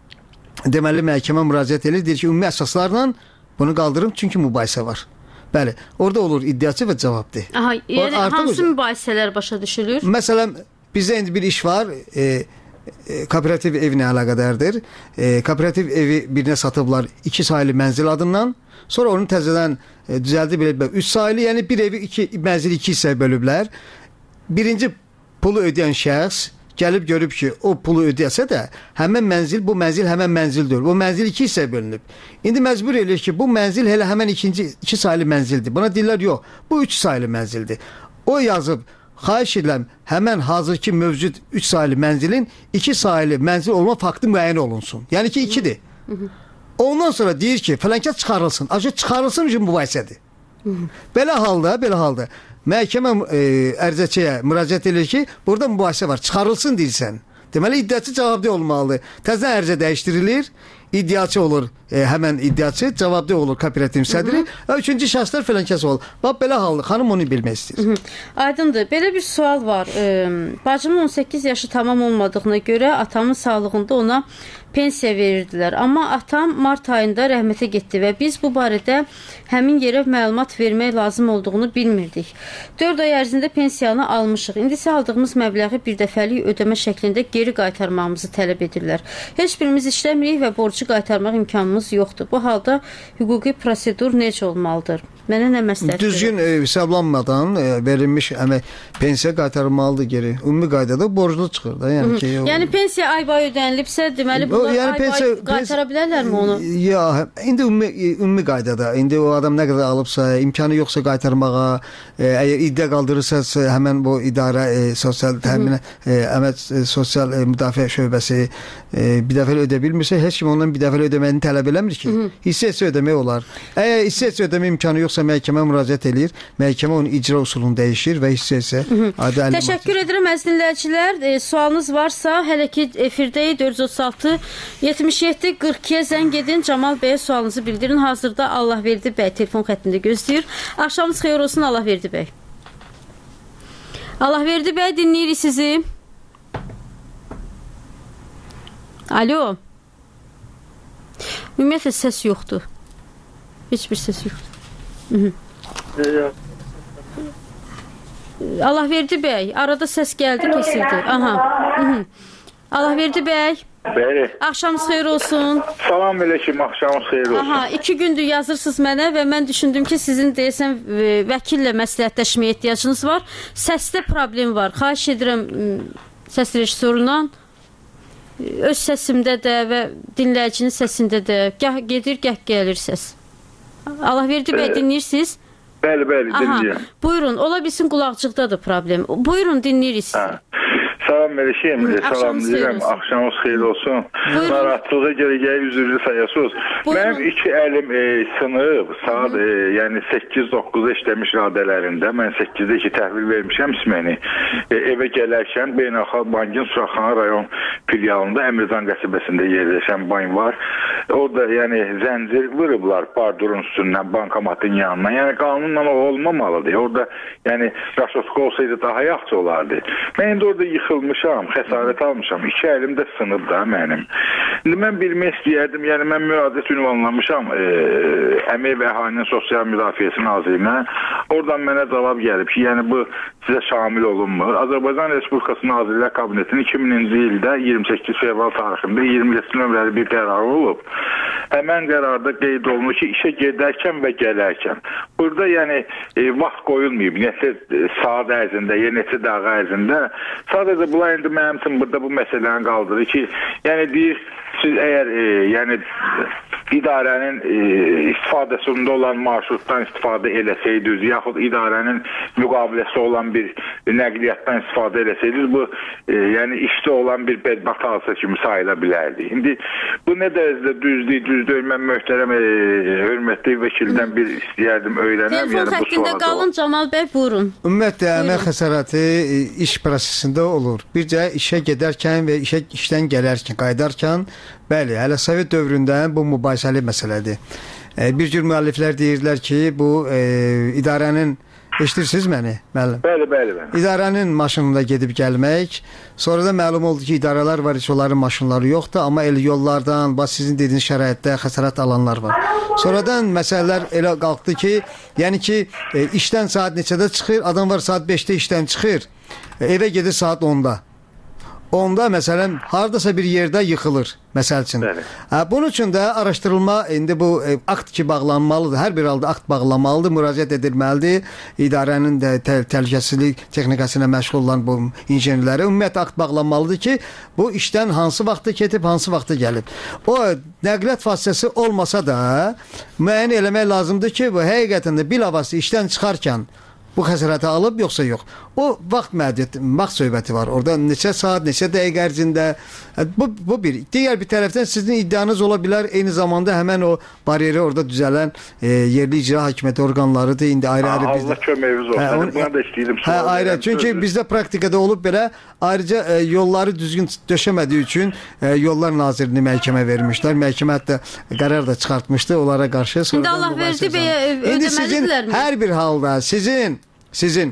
deməli məhkəmə müraciət edir, deyir ki, ümumi əsaslarla bunu qaldırım, çünki mübahisə var. Bəli, orada olur iddiaçı və cavabdeh. Aha, yəni hansı mübahisələr başa düşülür? Məsələn, bizdə indi bir iş var, e, E, kooperativ evinə əlaqədardır. E, kooperativ evi birinə satıblar iki saylı mənzil adından. Sonra onu təzədən e, düzəldib belə üç saylı, yəni bir evi iki mənzil iki hissəyə bölüblər. Birinci pulu ödəyən şəxs gəlib görüb ki, o pulu ödəsə də həmən mənzil, bu mənzil həmən mənzildir. Bu mənzil iki hissəyə bölünüb. İndi məcbur eləyir ki, bu mənzil elə həmən ikinci iki saylı mənzildir. Buna deyirlər, yox, bu üç saylı mənzildir. O yazıb, xahiş edirəm, həmən hazırki mövcud üç saylı mənzilin iki saylı mənzil olma faktı müəyyən olunsun. Yəni ki, ikidir. Ondan sonra deyir ki, fələnkət çıxarılsın. Acı çıxarılsın üçün mübahisədir. Belə halda, belə halda məhkəmə e, ərizəçiyə müraciət edir ki, burada mübahisə var, çıxarılsın deyirsən. Deməli, iddiaçı cavabdeh olmalıdır. Təzə ərizə dəyişdirilir, iddiaçı olur, e, həmən iddiaçı, cavabdeh olur kooperativ sədri və üçüncü şəxslər fələnkəs olur. Bax, belə halda xanım onu bilmək istəyir. Hı -hı. Aydındır. Belə bir sual var. E, bacımın on səkkiz yaşı tamam olmadığına görə atamın sağlığında ona pensiya verirdilər. Amma atam mart ayında rəhmətə getdi və biz bu barədə həmin yerə məlumat vermək lazım olduğunu bilmirdik. dörd ay ərzində pensiyanı almışıq. İndi isə aldığımız məbləği bir dəfəlik ödəmə şəklində geri qaytarmağımızı tələb edirlər. Heç birimiz işləmirik və borcu qaytarmaq imkanımız yoxdur. Bu halda hüquqi prosedur necə olmalıdır? Mənə nə məsləhət? Düzgün e, hesablanmadan e, verilmiş əmək pensiya qaytarılmalıdır geri. Ümumi qaydada borclu çıxır da, yəni ki. O... Yəni pensiya ay boyu ödənilibsə, deməli bunlar yəni, ay pensiya, boyu qaytara bilərlərmi onu? Ya, indi ümumi, ümumi qaydada, indi o adam nə qədər alıbsa, imkanı yoxsa qaytarmağa, e, əgər iddia qaldırırsa, həmən bu idarə e, sosial təminat, e, əmək e, sosial e, müdafiə şöbəsi e, bir dəfə ödə bilmirsə, heç kim ondan bir dəfə ödəməyini tələb eləmir ki. Hissə-hissə ödəmək olar. Əgər hissə-hissə ödəmə imkanı yoxsa məhkəmə müraciət edir. Məhkəmə onun icra usulunu dəyişir və hissə-hissə adi əli. Təşəkkür edirəm əziz dinləyicilər. E, sualınız varsa, hələ ki efirdəyik dörd yüz otuz altı yetmiş yeddi qırx ikiyə zəng edin. Camal bəyə sualınızı bildirin. Hazırda Allahverdi bəy telefon xəttində gözləyir. Axşamınız xeyir olsun Allahverdi bəy. Allahverdi bəy, dinləyirik sizi. Alo. Ümumiyyətlə səs yoxdur. Heç bir səs yoxdur. Allahverdi bəy, arada səs gəldi, kesildi. Aha. Hı -hı. Allahverdi bəy. Bəli. Axşamınız xeyir olsun. Salam əleykum, axşamınız xeyir olsun. Aha, iki gündür yazırsınız mənə və mən düşündüm ki, sizin deyəsən vəkillə məsləhətləşməyə ehtiyacınız var. Səsdə problem var. Xahiş edirəm səs rejissorundan öz səsimdə də və dinləyicinin səsində də gah gedir, gah gəlir səs. Allahverdi bəy, dinləyirsiniz? Bəli, bəli, dinləyirəm. Buyurun, ola bilsin qulaqcıqdadır problem. Buyurun, dinləyirik sizi. Salam Məlişim, salam deyirəm, axşamınız xeyir olsun. Narahatlığa görə gəlir üzrlü sayasınız. Mənim iki əlim e, sınıb, saat e, yəni səkkiz doqquzda işləmiş radələrində, mən səkkizdə iki təhvil vermişəm isməni. E, evə gələrkən Beynəlxalq Bankın Suraxana rayon filialında Əmircan qəsəbəsində yerləşən bank var. Orada yəni zəncir vırıblar bardurun üstündən, bankomatın yanına. Yəni qanunla o olmamalıdır. Orada yəni raşotka olsaydı daha yaxşı olardı. Mən indi orada yıxılmışam, xəsarət almışam. İki əlim də sınıb da mənim. İndi mən bilmək istəyərdim, yəni mən müraciət ünvanlamışam e, Əmək və Əhalinin Sosial Müdafiəsi Nazirliyinə. Oradan mənə cavab gəlib ki, yəni bu sizə şamil olunmur. Azərbaycan Respublikası Nazirlər Kabinetinin iki mininci ildə iyirmi səkkiz fevral tarixində iyirmi yeddi nömrəli bir qərarı olub. Həmən qərarda qeyd olunur ki, işə gedərkən və gələrkən. Burada yəni e, vaxt qoyulmayıb, neçə saat ərzində, ya neçə dəqiqə ərzində. Sadəcə bunlar indi mənim üçün burada bu məsələni qaldırır ki, yəni deyir, siz əgər e, yəni idarənin e, istifadəsində olan marşrutdan istifadə eləsəydiniz, yaxud idarənin müqaviləsi olan bir nəqliyyatdan istifadə eləsəydiniz, bu e, yəni işdə olan bir bədbəxt hadisə kimi sayıla bilərdi. İndi bu nə dərəcədə düzdür, düzdür, mən möhtərəm e, hörmətli vəkildən bir istəyərdim, öyrənəm. Telefon yəni, xəttində qalın, Camal bəy, buyurun. Ümumiyyətlə, əmək xəsarəti iş prosesində olur. Bircə işə gedərkən və işə, işdən gələrkən, qayıdarkən, bəli, hələ Sovet dövründə bu mübahisəli məsələdir. E, bir cür müəlliflər deyirlər ki, bu e, idarənin, eşitirsiniz məni, müəllim? Bəli, bəli, bəli. İdarənin maşınında gedib gəlmək, sonra da məlum oldu ki, idarələr var, heç onların maşınları yoxdur, amma el yollardan, bax sizin dediyiniz şəraitdə xəsarət alanlar var. Sonradan məsələlər elə qalxdı ki, yəni ki, e, işdən saat neçədə çıxır, adam var saat beşdə işdən çıxır, e, evə gedir saat onda. Onda məsələn hardasa bir yerdə yıxılır məsəl üçün. Hə, bunun üçün də araşdırılma indi bu e, akt ki bağlanmalıdır. Hər bir halda akt bağlanmalıdır, müraciət edilməlidir. İdarənin də tə təhlükəsizlik texnikasına məşğul olan bu injenerlərə ümumiyyətlə akt bağlanmalıdır ki, bu işdən hansı vaxtda ketib, hansı vaxtda gəlib. O nəqliyyat vasitəsi olmasa da müəyyən eləmək lazımdır ki, bu həqiqətən də bilavasitə işdən çıxarkən bu xəsarəti alıb, yoxsa yox. O vaxt məhdudiyyəti, vaxt söhbəti var. Orada neçə saat, neçə dəqiqə ərzində. Bu, bu bir. Digər bir tərəfdən sizin iddianız ola bilər, eyni zamanda həmən o bariyeri orada düzələn e, yerli icra hakimiyyəti orqanlarıdır. İndi ayrı-ayrı bizdə. Allah köməyiniz olsun. Hə, buna da istəyirəm. Hə, ayrı. Çünki bizdə praktikada olub belə, ayrıca e, yolları düzgün döşəmədiyi üçün e, Yollar Nazirini məhkəmə vermişlər. Məhkəmə hətta qərar da çıxartmışdı onlara qarşı. İndi Allahverdi bəyə ödəməlidirlərmi? Hər bir halda sizin Sizin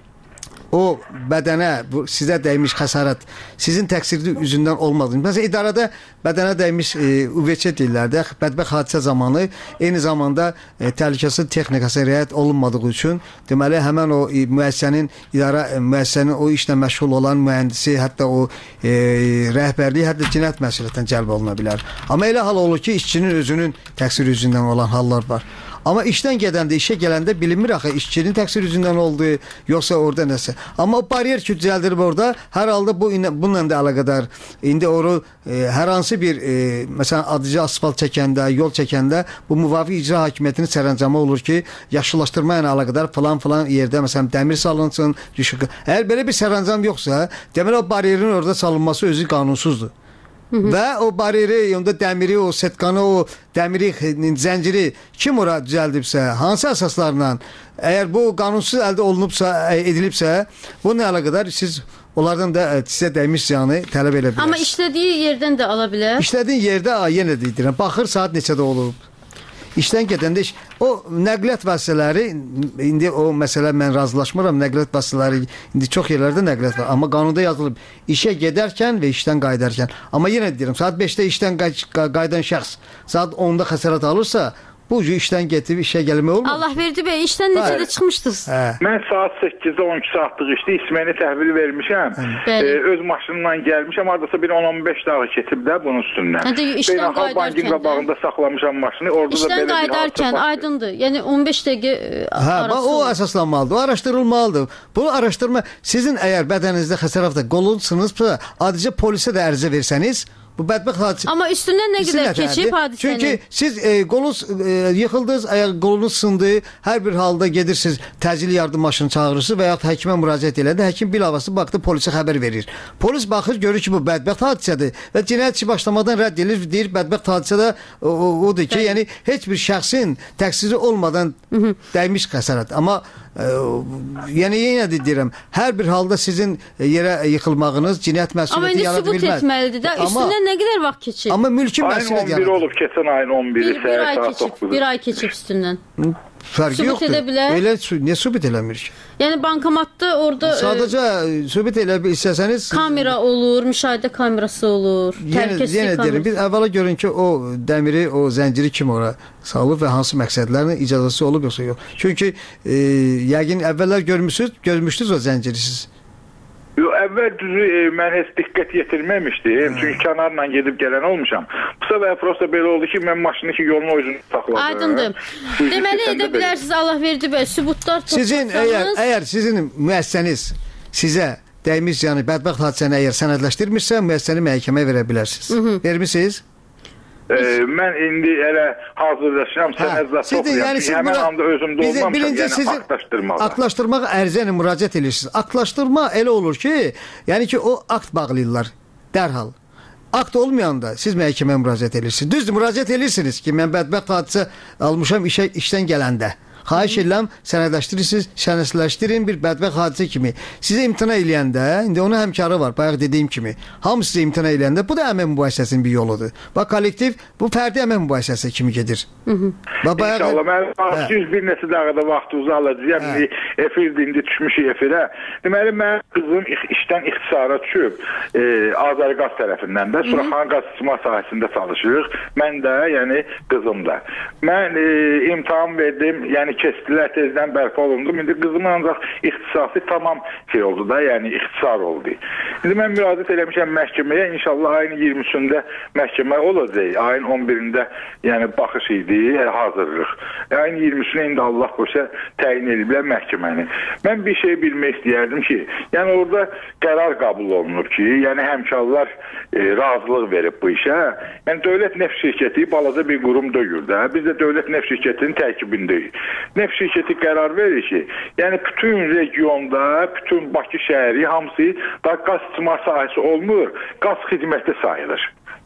o bədənə, bu, sizə dəymiş xəsarət sizin təqsirli üzündən olmadı. Məsələn, idarədə bədənə dəymiş e, U V Ç deyirlər, bədbəxt hadisə zamanı eyni zamanda e, təhlükəsizlik texnikası riayət olunmadığı üçün deməli həmən o e, müəssisənin idarə e, müəssisənin o işlə məşğul olan mühəndisi, hətta o e, rəhbərliyi hətta cinayət məsuliyyətindən cəlb oluna bilər. Amma elə hal olur ki, işçinin özünün təqsiri üzündən olan hallar var. Amma işdən gedəndə, işə gələndə bilinmir axı işçinin təqsir üzündən oldu, yoxsa orada nəsə. Amma o bariyer ki düzəldilib orada, hər halda bu bununla da əlaqədar. İndi onu e, hər hansı bir e, məsələn adıcı asfalt çəkəndə, yol çəkəndə bu müvafiq icra hakimiyyətinin sərəncamı olur ki, yaşıllaşdırma ilə əlaqədar falan-falan yerdə məsələn dəmir salınsın, düşük. Əgər belə bir sərəncam yoxsa, deməli o bariyerin orada salınması özü qanunsuzdur. Hı -hı. Və o bariyeri, onda dəmiri, o setkanı, o dəmiri, zənciri kim ora düzəldibsə, hansı əsaslarla, əgər bu qanunsuz əldə olunubsa, edilibsə, bu nə əlaqədar siz onlardan da sizə dəymiş ziyanı tələb edə bilərsiniz. Amma işlədiyi yerdən də ala bilər. İşlədiyi yerdə yenə deyirəm, baxır saat neçədə olub. İşdən gedəndə iş, o nəqliyyat vasitələri, indi o məsələ mən razılaşmıram, nəqliyyat vasitələri indi çox yerlərdə nəqliyyat var, amma qanunda yazılıb işə gedərkən və işdən qayıdarkən. Amma yenə deyirəm, saat beşdə işdən qayıdan şəxs saat onda xəsarət alırsa, bu cür işdən getib işə gəlmək olmaz. Allah verdi bəy, işdən necə də çıxmışdınız? Mən saat səkkizdə on iki saatlıq işdə İsməni təhvil vermişəm. E, öz maşınla gəlmişəm. Hardasa bir on on beş dağı keçib də bunun üstündən. İşdən qayıdarkən qabağında saxlamışam maşını. Orada İşdən qayıdarkən aydındır. Yəni on beş dəqiqə arası. Hə, o əsaslanmalıdır, o araşdırılmalıdır. Bunu araşdırma, sizin əgər bədəninizdə xəsarətdə qolunsunuzsa, adicə polisə də ərizə versəniz, bu bədbəxt hadisə. Amma üstündən nə qədər keçib hadisənin? Çünki siz e, qolunuz e, yıxıldınız, ayaq qolunuz sındı, hər bir halda gedirsiniz, təcili yardım maşını çağırırsınız və ya həkimə müraciət elədi. Həkim bilavasitə baxdı, polisə xəbər verir. Polis baxır, görür ki, bu bədbəxt hadisədir və cinayət işi başlamadan rədd edilir, deyir bədbəxt hadisədə o, o, odur ki, yəni heç bir şəxsin təqsiri olmadan Hı -hı. dəymiş xəsarət. Amma e, yəni yenə də deyirəm, hər bir halda sizin yerə yıxılmağınız cinayət məsuliyyəti yarada bilməz. Amma indi sübut etməlidir də. Üstündən nə qədər vaxt keçib? Amma mülki məsələ ayın on biri olub, keçən ayın on biri bir, bir ay keçib, bir ay keçib üstündən. Fərqi yoxdur. Elə niyə sübut eləmir ki? Yəni bankomatda orada sadəcə e, sübut elə istəsəniz kamera olur, müşahidə kamerası olur, təhlükəsizlik yenə deyirəm, biz əvvəla görün ki, o dəmiri, o zənciri kim ora salıb və hansı məqsədlərlə icazəsi olub yoxsa yox. Çünki e, yəqin əvvəllər görmüsünüz, görmüşdünüz o zənciri siz. Yo, əvvəl düzü e, mən heç diqqət yetirməmişdim. Hmm. Çünki kənarla gedib gələn olmuşam. Bu səbəb prosta belə oldu ki, mən maşını ki yolun özünü saxladım. Aydındır. Deməli edə bilərsiniz, Allah verdi bəy, sübutlar toplayırsanız. Sizin əgər, əgər sizin müəssisəniz sizə dəymiş yəni bədbəxt hadisəni əgər sənədləşdirmirsə, müəssisəni məhkəməyə verə bilərsiniz. Hı -hı. Vermisiniz? Ee, mən indi elə hazırlaşıram, sənədlə toplayam. Yəni həmən anda özümdə olmamışam, yəni sizin aktlaşdırmağa. Aktlaşdırmağa ərizə ilə müraciət edirsiniz. Aktlaşdırma elə olur ki, yəni ki o akt bağlayırlar dərhal. Akt olmayanda siz məhkəməyə müraciət edirsiniz. Düzdür, müraciət edirsiniz ki, mən bədbəxt hadisə almışam işə, işdən gələndə. Xahiş edirəm, sənədləşdirirsiniz, sənədləşdirin bir bədbəxt hadisə kimi. Sizə imtina eləyəndə, indi onun həmkarı var, bayaq dediyim kimi. Hamı sizə imtina eləyəndə, bu da əmək mübahisəsinin bir yoludur. Bax, kollektiv bu fərdi əmək mübahisəsi kimi gedir. Hı -hı. Bax, bayaq... İnşallah, mən yüz bir neçə dəqiqədə vaxtınızı alacağım. Efirdə indi düşmüşük efirə. Deməli, mənim qızım işdən ixtisara düşüb, e, Azərqaz tərəfindən də, Suraxanı qaz istismar sahəsində çalışırıq. Mən də, yəni qızım da. Mən e, imtahan verdim, yəni keçdilər, tezdən bərpa olundum. İndi qızımın ancaq ixtisası tamam şey oldu da, yəni ixtisar oldu. İndi mən müraciət eləmişəm məhkəməyə, inşallah ayın iyirmisində məhkəmə olacaq. Ayın on birində yəni baxış idi, hazırlıq. Ayın iyirmisinə indi Allah qoysa təyin ediblər məhkəməni. Mən bir şey bilmək istəyərdim ki, yəni orada qərar qəbul olunur ki, yəni həmkarlar e, razılıq verib bu işə. Yəni Dövlət Neft Şirkəti balaca bir qurum deyil də. Biz də Dövlət Neft Şirkətinin tərkibindəyik. Neft şirkəti qərar verir ki, yəni bütün regionda, bütün Bakı şəhəri hamısı da qaz istismar sahəsi olmur, qaz xidməti sayılır.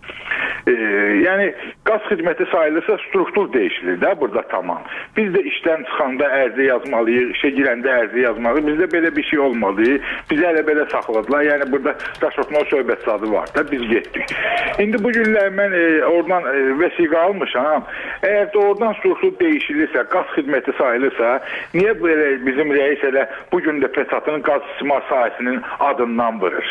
Ee, yəni qaz xidməti sayılırsa struktur dəyişilir də burada tamam. Biz də işdən çıxanda ərizə yazmalıyıq, işə girəndə ərizə yazmalıyıq. Bizdə belə bir şey olmadı. Bizi elə belə saxladılar. Yəni burada Raşotnol söhbət sadı var da biz getdik. İndi bu günlər mən e, oradan e, vəsiqə almışam. Əgər də oradan struktur dəyişilirsə, qaz xidməti sayılırsa, niyə belə bizim rəis elə bu gün də Pesatın qaz istismar sahəsinin adından vurur?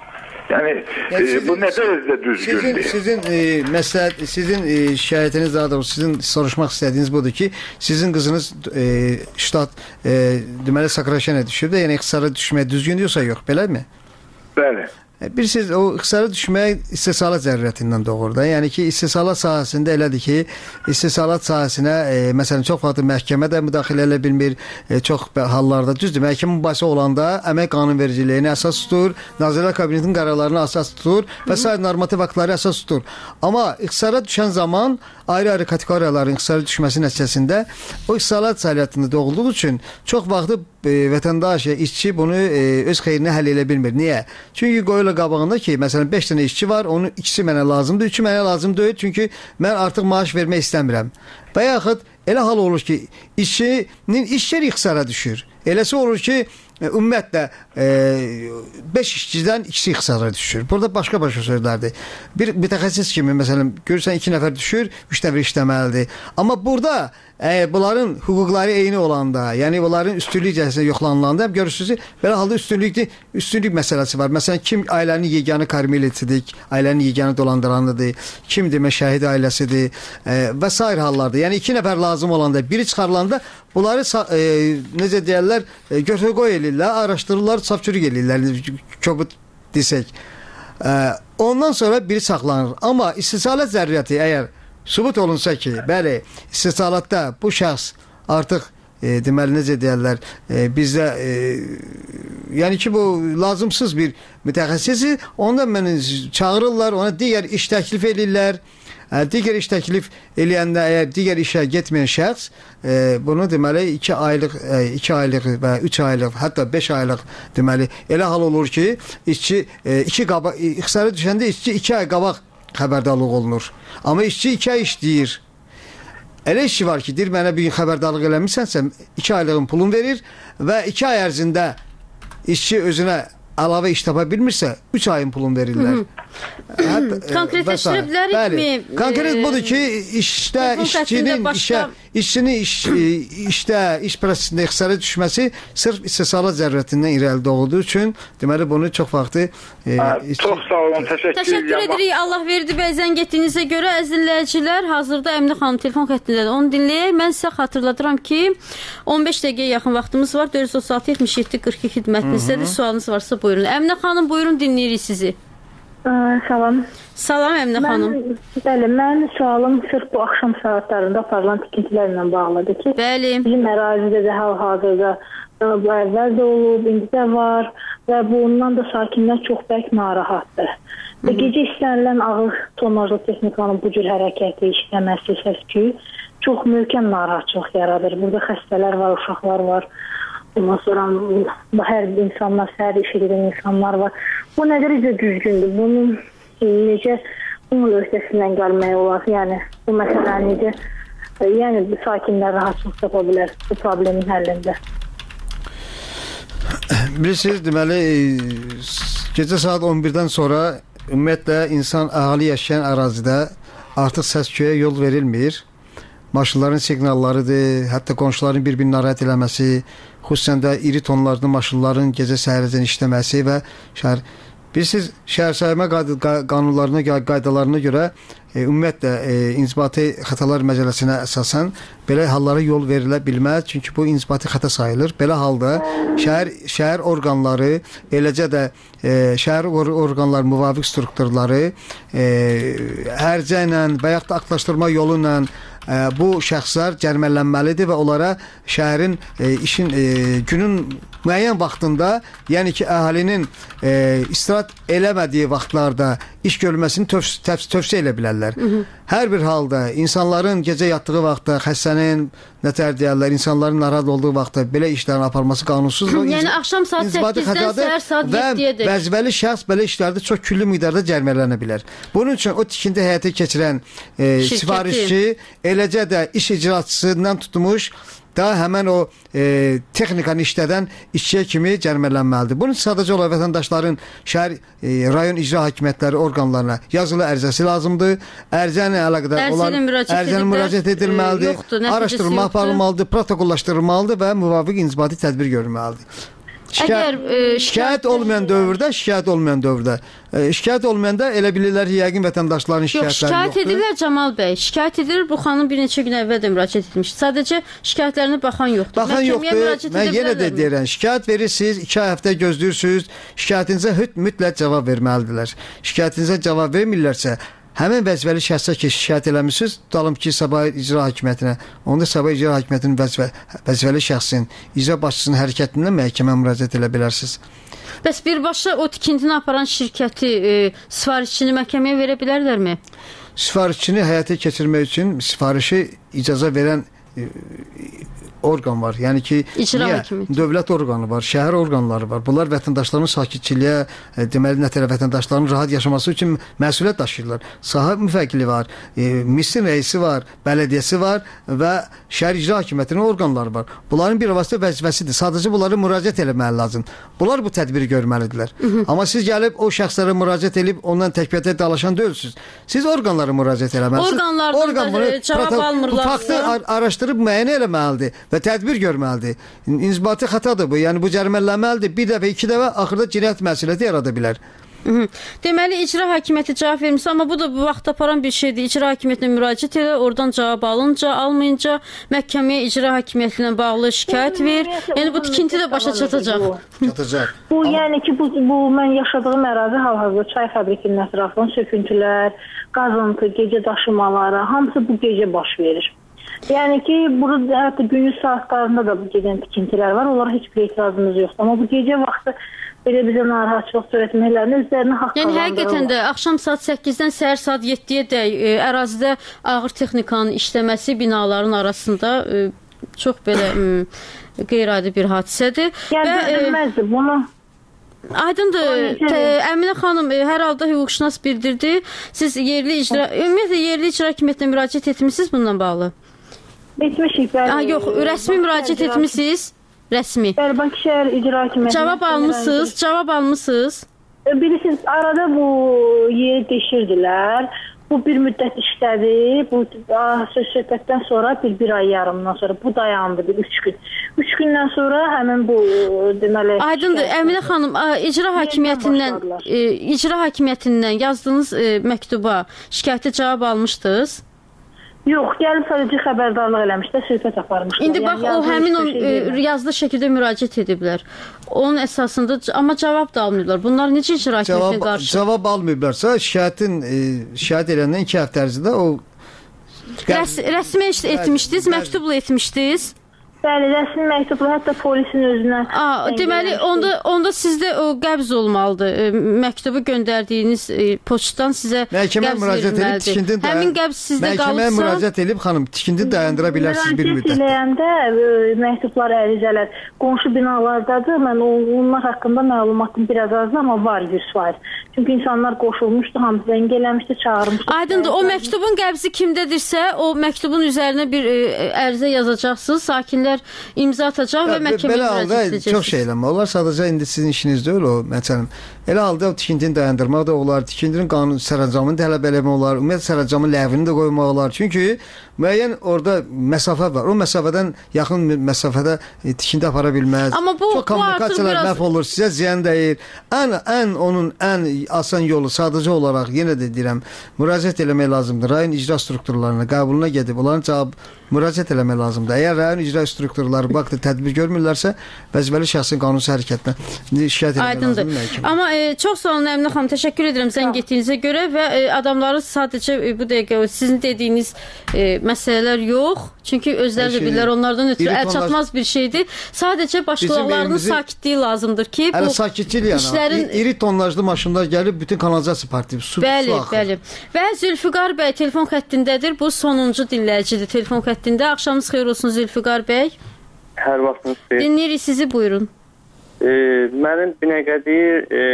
Yəni yəni sizin, e, bu nə dərəcədə düzgündür? Sizin sizin e, məsləhət, sizin e, şikayətiniz daha doğrusu sizin soruşmaq istədiyiniz budur ki, sizin qızınız e, ştat e, deməli Sakraşenə düşüb də, yəni ixtisara düşmək düzgündür yoxsa yox, beləmi? Bəli. Bir siz o ixtisara düşmək istehsalat zərurətindən doğur da. Yəni ki, istehsalat sahəsində elədir ki, istehsalat sahəsinə e, məsələn çox vaxt məhkəmə də müdaxilə elə bilmir, e, çox hallarda düzdür. Məhkəmə mübahisə olanda əmək qanunvericiliyinə əsas tutur, Nazirlər Kabinetinin qərarlarına əsas tutur və sair normativ aktları əsas tutur. Amma ixtisara düşən zaman ayrı-ayrı kateqoriyaların ixtisara düşməsi nəticəsində o istehsalat fəaliyyətində doğulduğu üçün çox vaxtı e, vətəndaş, işçi bunu e, öz xeyrinə həll edə bilmir. Niyə? Çünki qoyula qabağında ki, məsələn beş dənə işçi var, onun ikisi mənə lazımdır, üçü mənə lazım deyil, çünki mən artıq maaş vermək istəmirəm. Və yaxud elə hal olur ki, işçinin iş yeri ixtisara düşür. Eləsi olur ki, ümumiyyətlə beş işçidən ikisi ixtisara düşür. Burada başqa-başqa sözlərdir. Bir mütəxəssis kimi, məsələn, görürsən iki nəfər düşür, üç nəfər işləməlidir. Amma burada e, bunların hüquqları eyni olanda, yəni bunların üstünlük cəhətində yoxlanılanda görürsünüz, belə halda üstünlükdə üstünlük məsələsi var. Məsələn, kim ailənin yeganə kormilisidir, ailənin yeganə dolandıranıdır, kim demək şəhid ailəsidir e, və sair hallarda. Yəni iki nəfər lazım olanda, biri çıxarılanda bunları e, necə deyirlər, e, götür-qoy eləyirlər, araşdırırlar, saf-çürük eləyirlər, köbut desək. E, ondan sonra biri saxlanır. Amma istissalat zəruriyyəti əgər sübut olunsa ki, bəli, istissalatda bu şəxs artıq e, deməli necə deyirlər, e, bizdə e, yəni ki, bu lazımsız bir mütəxəssisi, ondan məni çağırırlar, ona digər iş təklif edirlər. Digər iş təklif eləyəndə əgər digər işə getməyən şəxs e, bunu deməli iki aylıq, iki aylıq və üç aylıq, hətta beş aylıq deməli elə hal olur ki, işçi e, iki qabaq ixtisara düşəndə işçi iki ay qabaq xəbərdarlıq olunur. Amma işçi iki ay işləyir. Elə işçi var ki, deyir mənə bir gün xəbərdarlıq eləmirsənsə iki aylığın pulunu verir və iki ay ərzində işçi özünə əlavə iş tapa bilmirsə üç ayın pulunu verirlər. Konkretləşdirə bilərikmi? Konkret budur ki, işdə işçinin işə, işçinin iş, işdə, iş prosesində ixtisara düşməsi sırf istissalat zərurətindən irəli doğduğu üçün deməli bunu çox vaxtı e, çox sağ olun, təşəkkür, təşəkkür edirik. Allah verdi bəy zəng etdiyinizə görə əziz dinləyicilər, hazırda Əminə xanım telefon xəttindədir. Onu dinləyək. Mən sizə xatırladıram ki, on beş dəqiqəyə yaxın vaxtımız var. dörd yüz otuz altı yetmiş yeddi qırx iki xidmətinizdədir. Sualınız varsa buyurun. Əminə xanım buyurun, dinləyirik sizi. Salam. Salam Əminə xanım. Bəli, mən sualım sırf bu axşam saatlarında aparılan tikintilərlə bağlıdır ki, bəli. Bizim ərazidə də hal-hazırda bu əvvəl də olub, indi də var və bundan da sakinlər çox bərk narahatdır. Və gecə istənilən ağır tonajlı texnikanın bu cür hərəkəti, işləməsi, səs-küy çox möhkəm narahatçılıq yaradır. Burada xəstələr var, uşaqlar var. Ondan sonra hər insanlar, səhər iş edən insanlar var. Bu nə dərəcə düzgündür? Bunun necə bunun öhdəsindən gəlmək olar? Yəni bu məsələ necə yəni sakinlər rahatçılıq tapa bilər bu problemin həllində? Bilirsiniz, deməli gecə saat on birdən sonra ümumiyyətlə insan əhali yaşayan ərazidə artıq səs-küyə yol verilmir. Maşınların siqnallarıdır, hətta qonşuların bir-birini narahat eləməsi, xüsusən də iri tonlarlı maşınların gecə səhərəcən işləməsi və şəhər... Bilirsiniz, şəhər sayma qanunlarına, qaydalarına görə e, ümumiyyətlə e, inzibati xətalar məcəlləsinə əsasən belə hallara yol verilə bilməz, çünki bu inzibati xəta sayılır. Belə halda şəhər, şəhər orqanları, eləcə də e, şəhər or orqanları müvafiq strukturları e, hərcə ilə və yaxud da aktlaşdırma yolu ilə e, bu şəxslər cərimələnməlidir və onlara şəhərin e, işin e, günün müəyyən vaxtında, yəni ki, əhalinin e, istirahət eləmədiyi vaxtlarda iş görülməsini tövs tövs tövsiyə elə bilərlər. Hı -hı. Hər bir halda insanların gecə yatdığı vaxtda, xəstənin nətər deyərlər, insanların narahat olduğu vaxtda belə işlərin aparılması qanunsuzdur. Yəni axşam saat səkkizdən səhər saat yeddiyədir. Və vəzifəli şəxs belə işlərdə çox küllü miqdarda cərimələnə bilər. Bunun üçün o tikinti həyata keçirən e, sifarişçi, eləcə də iş icraçısından tutmuş da həmən o e, texnikanı işlədən işçiyə kimi cərimələnməlidir. Bunun sadəcə olaraq vətəndaşların şəhər, e, rayon icra hakimiyyətləri orqanlarına yazılı ərizəsi lazımdır. Ərizəni əlaqədar olan ərizəni müraciət edilməlidir. E, araşdırma aparılmalıdır, protokollaşdırılmalıdır və müvafiq inzibati tədbir görülməlidir. Şikayət, Əgər, e, şikayət olmayan dövrdə, şikayət olmayan dövrdə, e, şikayət olmayanda elə bilirlər ki, yəqin vətəndaşların şikayətləri yoxdur. Yox, şikayət edirlər Camal bəy. Şikayət edilir, bu xanım bir neçə gün əvvəl də müraciət etmiş. Sadəcə şikayətlərinə baxan yoxdur. Baxan yoxdur. Mən yenə də deyirəm, şikayət verirsiniz, iki ay həftə gözləyirsiniz, şikayətinizə mütləq cavab verməlidirlər. Şikayətinizə cavab vermirlərsə, həmin vəzifəli şəxsə ki, şikayət eləmişsiniz, tutalım ki, Sabah İcra Hakimiyyətinə, onda Sabah İcra Hakimiyyətinin vəzifə, vəzifəli şəxsin, icra başçısının hərəkətindən məhkəmə müraciət edə bilərsiniz. Bəs birbaşa o tikintini aparan şirkəti, e, sifarişçini məhkəməyə verə bilərlərmi? Sifarişçini həyata keçirmək üçün sifarişi icaza verən e, orqan var. Yəni ki, İcra niyə? hakimiyyəti. Dövlət orqanı var, şəhər orqanları var. Bunlar vətəndaşların sakitçiliyə, e, deməli nətərə vətəndaşların rahat yaşaması üçün məsuliyyət daşıyırlar. Sahə müvəkkili var, e, misin rəisi var, bələdiyyəsi var və şəhər icra hakimiyyətinin orqanları var. Bunların bir vasitə vəzifəsidir. Sadəcə bunları müraciət eləməli lazım. Bunlar bu tədbiri görməlidirlər. Amma siz gəlib o şəxslərə müraciət edib ondan təkbətə dalaşan deyilsiniz. Siz orqanlara müraciət eləməlisiniz. Orqanlardan da cavab almırlar. Bu faktı araşdırıb müəyyən eləməlidir və tədbir görməlidir. İnzibati xətadır bu. Yəni bu cərimələnməlidir. Bir dəfə, iki dəfə axırda cinayət məsuliyyəti yarada bilər. Hı -hı. Deməli icra hakimiyyəti cavab vermiş, amma bu da bu vaxt aparan bir şeydir. İcra hakimiyyətinə müraciət elə, oradan cavab alınca, almayınca məhkəməyə icra hakimiyyətinə bağlı şikayət ver. Yəni bu tikinti də başa çatacaq. Çatacaq. Bu amma... yəni ki bu bu mən yaşadığım ərazi hal-hazırda çay fabrikinin ətrafında söküntülər, qazıntı, gecə daşımaları, hamısı bu gecə baş verir. Yəni ki burada hətta gündüz saatlarında da bu gedən tikintilər var. Onlara heç bir etirazımız yoxdur. Amma bu gecə vaxtı belə bizə narahatçılıq törətməklərini özlərinə haqq yəni həqiqətən də axşam saat səkkizdən səhər saat yeddiyə dək e, ərazidə ağır texnikanın işləməsi binaların arasında e, çox belə e, qeyri-adi bir hadisədir. Yəni bilməzdi bunu. Aydındır. Əminə xanım e, hər halda hüquqşünas bildirdi. Siz yerli icra, ümumiyyətlə yerli icra hakimiyyətinə müraciət etmisiniz bununla bağlı? Etmişik. Bəli. Yox, rəsmi müraciət etmisiniz. Rəsmi. Bəli, Bakı şəhər icra hakimiyyətinə. Cavab almısınız, cavab almısınız. Bilirsiniz, arada bu yeri deşirdilər. Bu bir müddət işlədi. Bu söz söhbətdən sonra bir, bir ay yarımdan sonra bu dayandı bir üç gün. Üç gündən sonra həmin bu deməli... Aydındır. Əminə xanım, icra hakimiyyətindən, e, icra hakimiyyətindən yazdığınız e, məktuba şikayətə cavab almışdınız? Yox, gəlib sadəcə xəbərdarlıq eləmişlər, söhbət aparmışlar. İndi bax, yəni, o həmin o e, yazılı şəkildə müraciət ediblər. Onun əsasında, amma cavab da almıyorlar. Bunlar necə icra hakimiyyətinə qarşı? Cavab almayıblarsa, şikayətin, e, şikayət edəndən iki həftə ərzində o... Rəs, rəsmi etmişdiniz, məktubla etmişdiniz. Bəli, rəsmi məktubla, hətta polisin özünə... Aa, deməli, onda, onda sizdə o qəbz olmalıdır. E, məktubu göndərdiyiniz e, poçtdan sizə məhkəmə qəbz müraciət edib, tikintini dayan... Həmin qəbz sizdə məhkəmə qalıbsa... Məhkəməyə müraciət edib, xanım, tikintini dayandıra bilərsiniz bir müddət. Müraciət eləyəndə e, məktublar, ərizələr qonşu binalardadır. Mən onlar haqqında məlumatım biraz azdır, amma var yüz faiz. Çünki insanlar qoşulmuşdu, hamısı zəng eləmişdi, çağırmışdı. Aydındır, o məktubun qəbzi kimdədirsə, o məktubun üzərinə bir e, ərizə yazacaqsınız, sakinlər imza atacaq və məhkəməyə müraciət edəcəksiniz. Çox şey eləmə olar. Sadəcə indi sizin işiniz deyil o, məsələn. Elə halda o tikintini dayandırmaq da olar, tikintinin qanun sərəncamını tələb eləmək olar, ümumiyyətlə sərəncamın ləğvini də qoymaq olar. Çünki müəyyən orada məsafə var. O məsafədən yaxın məsafədə e, tikinti apara bilməz. Amma bu, çox kommunikasiyalar biraz... məhv olur, sizə ziyan dəyir. Ən ən onun ən asan yolu sadəcə olaraq yenə də deyirəm, müraciət eləmək lazımdır. Rayon icra strukturlarına, qəbuluna gedib onların cavab müraciət eləmək lazımdır. Əgər rayon icra strukturları vaxtı tədbir görmürlərsə, vəzifəli şəxsin qanunsuz hərəkətinə şikayət etmək Aydındır. lazımdır. Amma e, çox sağ olun Əminə xanım, təşəkkür edirəm zəng etdiyinizə görə və e, adamları sadəcə e, bu dəqiqə sizin dediyiniz e, məsələlər yox. Çünki özləri də bilirlər, onlardan ötürü əl çatmaz bir şeydir. Sadəcə başqalarının sakitliyi lazımdır ki, bu sakitçilik yəni. işlərin... İri tonlajlı maşınlar gəlib bütün kanalizasiya partiyası su, bəli, su axır. Bəli, və Zülfüqar bəy telefon xəttindədir. Bu sonuncu dinləyicidir telefon xəttində. Axşamınız xeyir olsun Zülfüqar bəy. Hər vaxtınız xeyir. Dinləyirik sizi, buyurun. E, mənim Binəqədi e,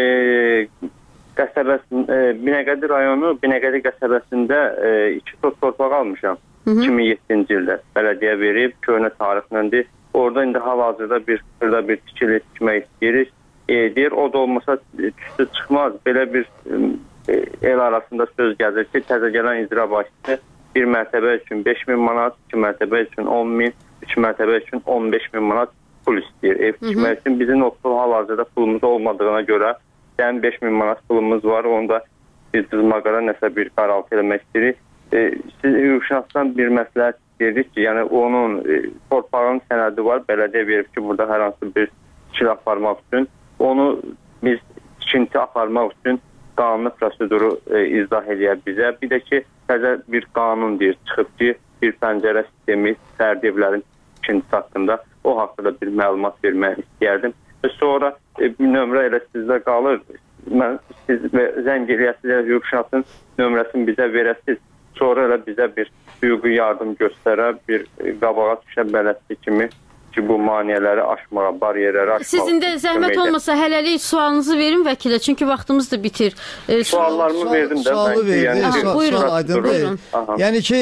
qəsəbəsin, e, Binəqədi rayonu Binəqədi qəsəbəsində e, iki tot torpaq almışam. Hı -hı. iki min yeddinci ildə bələdiyyə verib, köhnə tarixləndir. Orada indi hal-hazırda bir xırda bir tikili tikmək istəyirik. E, deyir, o da olmasa üstü çıxmaz. Belə bir e, el arasında söz gəlir ki, təzə gələn icra başçısı bir mərtəbə üçün beş min manat, iki mərtəbə üçün on min, üç mərtəbə üçün on beş min manat pul istəyir. Ev tikmək üçün bizim o hal-hazırda pulumuz olmadığına görə dən beş min manat pulumuz var. Onda biz cızmaqara nəsə bir qaraltı eləmək istəyirik. E, siz hüquqşünasdan bir məsləhət istəyirdik ki, yəni onun e, torpağın sənədi var, bələdiyyə verib ki, burada hər hansı bir tikili aparmaq üçün. Onu biz tikinti aparmaq üçün qanuni proseduru e, izah edə bizə. Bir də ki, təzə bir qanun deyir, çıxıb ki, bir pəncərə sistemi fərdi evlərin tikintisi haqqında, o haqqında bir məlumat vermək istəyərdim. Və sonra e, nömrə elə sizdə qalır. Mən siz zəng eləyəsiniz, hüquqşünasın nömrəsini bizə verəsiniz. Sonra elə bizə bir hüquqi yardım göstərə, bir qabağa düşən bələdçi kimi ki, bu maneələri aşmağa, bariyerləri aşmağa. Sizin də zəhmət olmasa hələlik sualınızı verin vəkilə, çünki vaxtımız da bitir. E, Suallarımı verdim də. Sualı verdi, yəni, sual, buyurun. Sual aydındır. Yəni ki,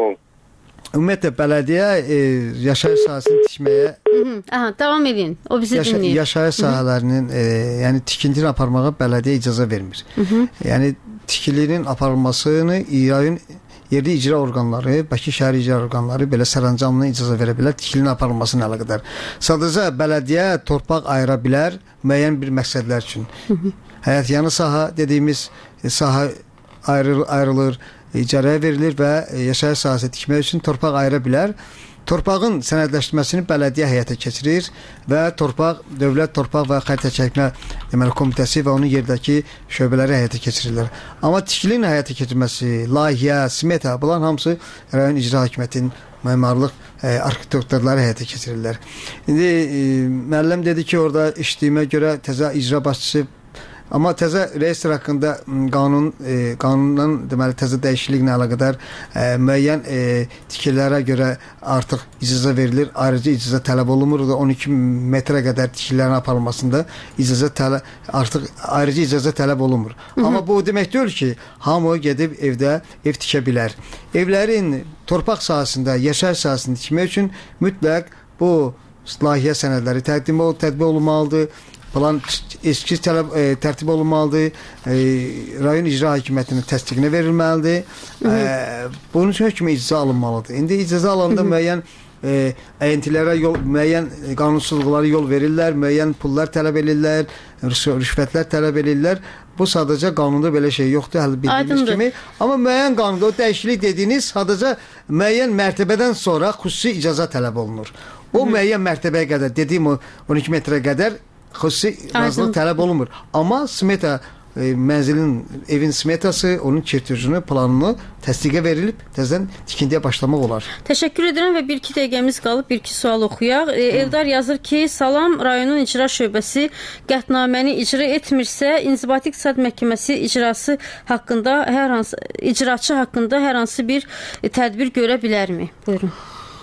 ümumiyyətlə bələdiyyə e, yaşayış sahəsini tikməyə Aha, davam edin. O bizi yaşa dinləyir. Yaşayış sahələrinin e, yəni tikintini aparmağa bələdiyyə icazə vermir. Hı -hı. Yəni tikilinin aparılmasını İranın yerli icra orqanları, Bakı şəhər icra orqanları belə sərəncamına icazə verə bilər tikilinin aparılmasına əlaqədar. Sadəcə bələdiyyə torpaq ayıra bilər müəyyən bir məqsədlər üçün. Hı -hı. Həyətyanı sahə dediyimiz sahə ayrılır, ayrılır icarəyə verilir və yaşayış sahəsi tikmək üçün torpaq ayıra bilər. Torpağın sənədləşdirməsini bələdiyyə həyata keçirir və torpaq, dövlət torpaq və xəritə çəkmə deməli komitəsi və onun yerdəki şöbələri həyata keçirirlər. Amma tikilinin həyata keçirilməsi, layihə, smeta, bunların hamısı rayon icra hakimiyyətinin memarlıq e, arxitektorları həyata keçirirlər. İndi e, müəllim dedi ki, orada işlədiyimə görə təzə icra başçısı, amma təzə reyestr haqqında qanun e, qanundan deməli təzə dəyişikliklə əlaqədar e, müəyyən e, tikililərə görə artıq icazə verilir. Ayrıca icazə tələb olunmur. on iki metrə qədər tikililərin aparılmasında icazə tələb artıq ayrıca icazə tələb olunmur. Hı -hı. Amma bu demək deyil ki, hamı gedib evdə ev tikə bilər. Evlərin torpaq sahəsində, yaşayış sahəsində tikmək üçün mütləq bu layihə sənədləri təqdim ol, tətbiq olunmalıdır. Plan eskiz tələb e, tərtib olunmalıdır. E, rayon icra hakimiyyətinin təsdiqinə verilməlidir. E, bunun üçün hökmü icazə alınmalıdır. İndi icazə alanda müəyyən e, əyintilərə yol, müəyyən qanunsuzluqlara yol verirlər, müəyyən pullar tələb edirlər, rüşvətlər tələb edirlər. Bu sadəcə qanunda belə şey yoxdur, hələ bildiyimiz kimi. Amma müəyyən qanunda o dəyişiklik dediyiniz sadəcə müəyyən mərtəbədən sonra xüsusi icazə tələb olunur. O Hı -hı. müəyyən mərtəbəyə qədər, dediyim o on iki metrə qədər xüsusi razılıq tələb olunmur. Amma smeta e, mənzilin, evin smetası, onun çirtücünü, planını təsdiqə verilib təzədən tikintiyə başlamaq olar. Təşəkkür edirəm və bir-iki dəqiqəmiz qalıb, bir-iki sual oxuyaq. E, Eldar yazır ki, salam, rayonun icra şöbəsi qətnaməni icra etmirsə, İnzibati İqtisad Məhkəməsi icrası haqqında hər hansı icraçı haqqında hər hansı bir e, tədbir görə bilərmi? Buyurun.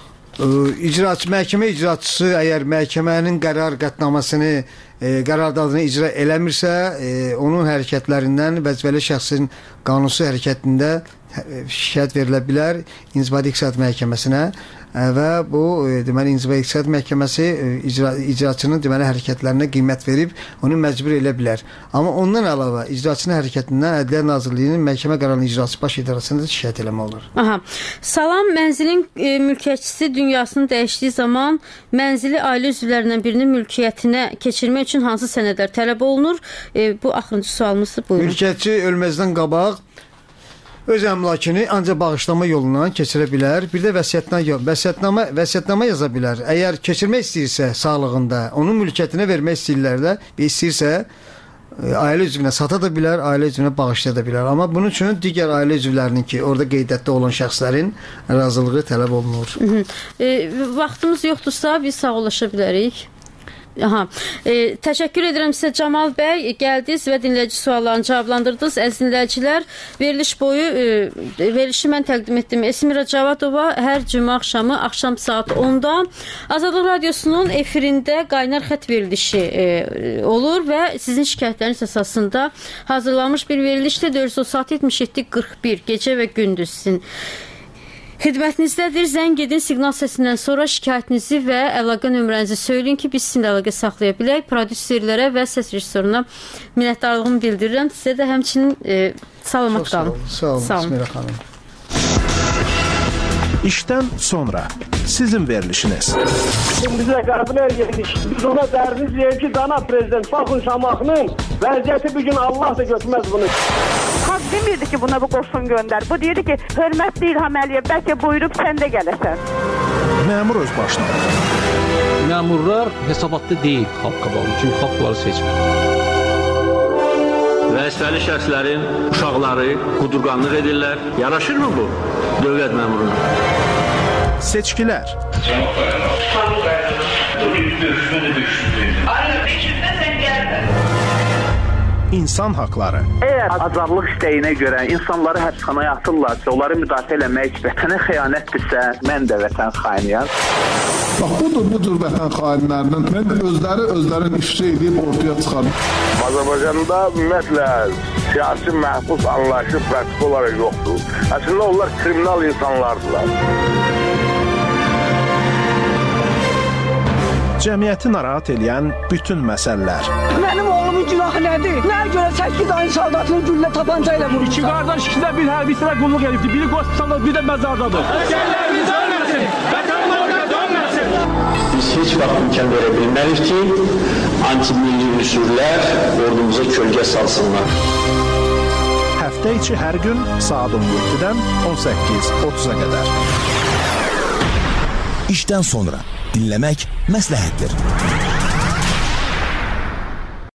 İcraçı, məhkəmə icraçısı əgər məhkəmənin qərar qətnamasını, e, qərardadını icra eləmirsə, e, onun hərəkətlərindən vəzifəli şəxsin qanunsuz hərəkətində şikayət verilə bilər İnzibati İqtisad Məhkəməsinə və bu e, deməli İnzibati İqtisad Məhkəməsi e, icra, icraçının deməli hərəkətlərinə qiymət verib onu məcbur elə bilər. Amma ondan əlavə icraçının hərəkətindən Ədliyyə Nazirliyinin məhkəmə qərarının icrası baş idarəsində şikayət eləmək olur. Aha. Salam, mənzilin e, mülkiyyətçisi dünyasını dəyişdiyi zaman mənzili ailə üzvlərindən birinin mülkiyyətinə keçirmək üçün hansı sənədlər tələb olunur? E, bu axırıncı sualımızdır. Buyurun. Mülkiyyətçi ölməzdən qabaq öz əmlakını ancaq bağışlama yolundan keçirə bilər. Bir də vəsiyyətnamə, vəsiyyətnamə, vəsiyyətnamə yaza bilər. Əgər keçirmək istəyirsə sağlığında, onun mülkiyyətinə vermək istəyirlərdə, istəyirsə ailə üzvünə sata da bilər, ailə üzvünə bağışlaya da bilər. Amma bunun üçün digər ailə üzvlərinin ki, orada qeydətdə olan şəxslərin razılığı tələb olunur. Hı -hı. E, vaxtımız yoxdursa biz sağollaşa bilərik. Aha. E, təşəkkür edirəm sizə Camal bəy, gəldiniz və dinləyici suallarını cavablandırdınız. Əziz dinləyicilər, veriliş boyu e, verilişi mən təqdim etdim. Esmira Cavadova hər cümə axşamı axşam saat onda Azadlıq Radiosunun efirində qaynar xət verilişi e, olur və sizin şikayətləriniz əsasında hazırlanmış bir verilişdir. dörd yüz otuz altı yetmiş yeddi qırx bir gecə və gündüz sizin xidmətinizdədir. Zəng edin, siqnal səsindən sonra şikayətinizi və əlaqə nömrənizi söyləyin ki, biz sizinlə əlaqə saxlaya bilək. Prodüserlərə və səs rejissoruna minnətdarlığımı bildirirəm. Sizə də həmçinin e, salamat Çox qalın. Sağ olun, sağ olun İsmira xanım. İşdən sonra sizin verilişiniz. Bizə qəbul edirik. Biz ona dərdiz deyir ki, dana prezident Baxın Şamaxının vəziyyəti bugün Allah da götürməz bunu. Xalq demirdi ki, buna bu qoşun göndər. Bu deyirdi ki, hörmətli İlham Əliyev, bəlkə buyurub sən də gələsən. Məmur öz başına. Məmurlar hesabatlı deyil xalq qabağında, çünki xalq bunları seçmir. Vəzifəli şəxslərin uşaqları qudurqanlıq edirlər. Yaraşırmı bu dövlət məmuruna? Seçkilər. insan haqları. Əgər azadlıq istəyinə görə insanları həbsxanaya atırlarsa, onları müdafiə eləmək vətənə xəyanətdirsə, mən də vətən xainiyəm. Bax, budur, budur vətən xainlərinin. Mən özləri özlərin ifşa edib ortaya çıxarım. Azərbaycanda ümumiyyətlə siyasi məhbus anlayışı pratik olaraq yoxdur. Əslində onlar kriminal insanlardılar. Cəmiyyəti narahat edən bütün məsələlər. Mənim oğlumun günahı nədir? Nəyə görə səkkiz ayın soldatını güllə tapanca ilə vurur? İki qardaş, ikisi də bir hərbiçilə qulluq edibdir. Biri qospitalda, biri də məzardadır. Əsgərlərimiz ölməsin, vətənlərimiz ölməsin. Biz heç vaxt imkan verə bilmərik ki, antimilli üsurlar ordumuza kölgə salsınlar. Həftə içi hər gün saat on yeddidən on səkkiz otuz'a qədər. İşdən sonra dinləmək məsləhətdir.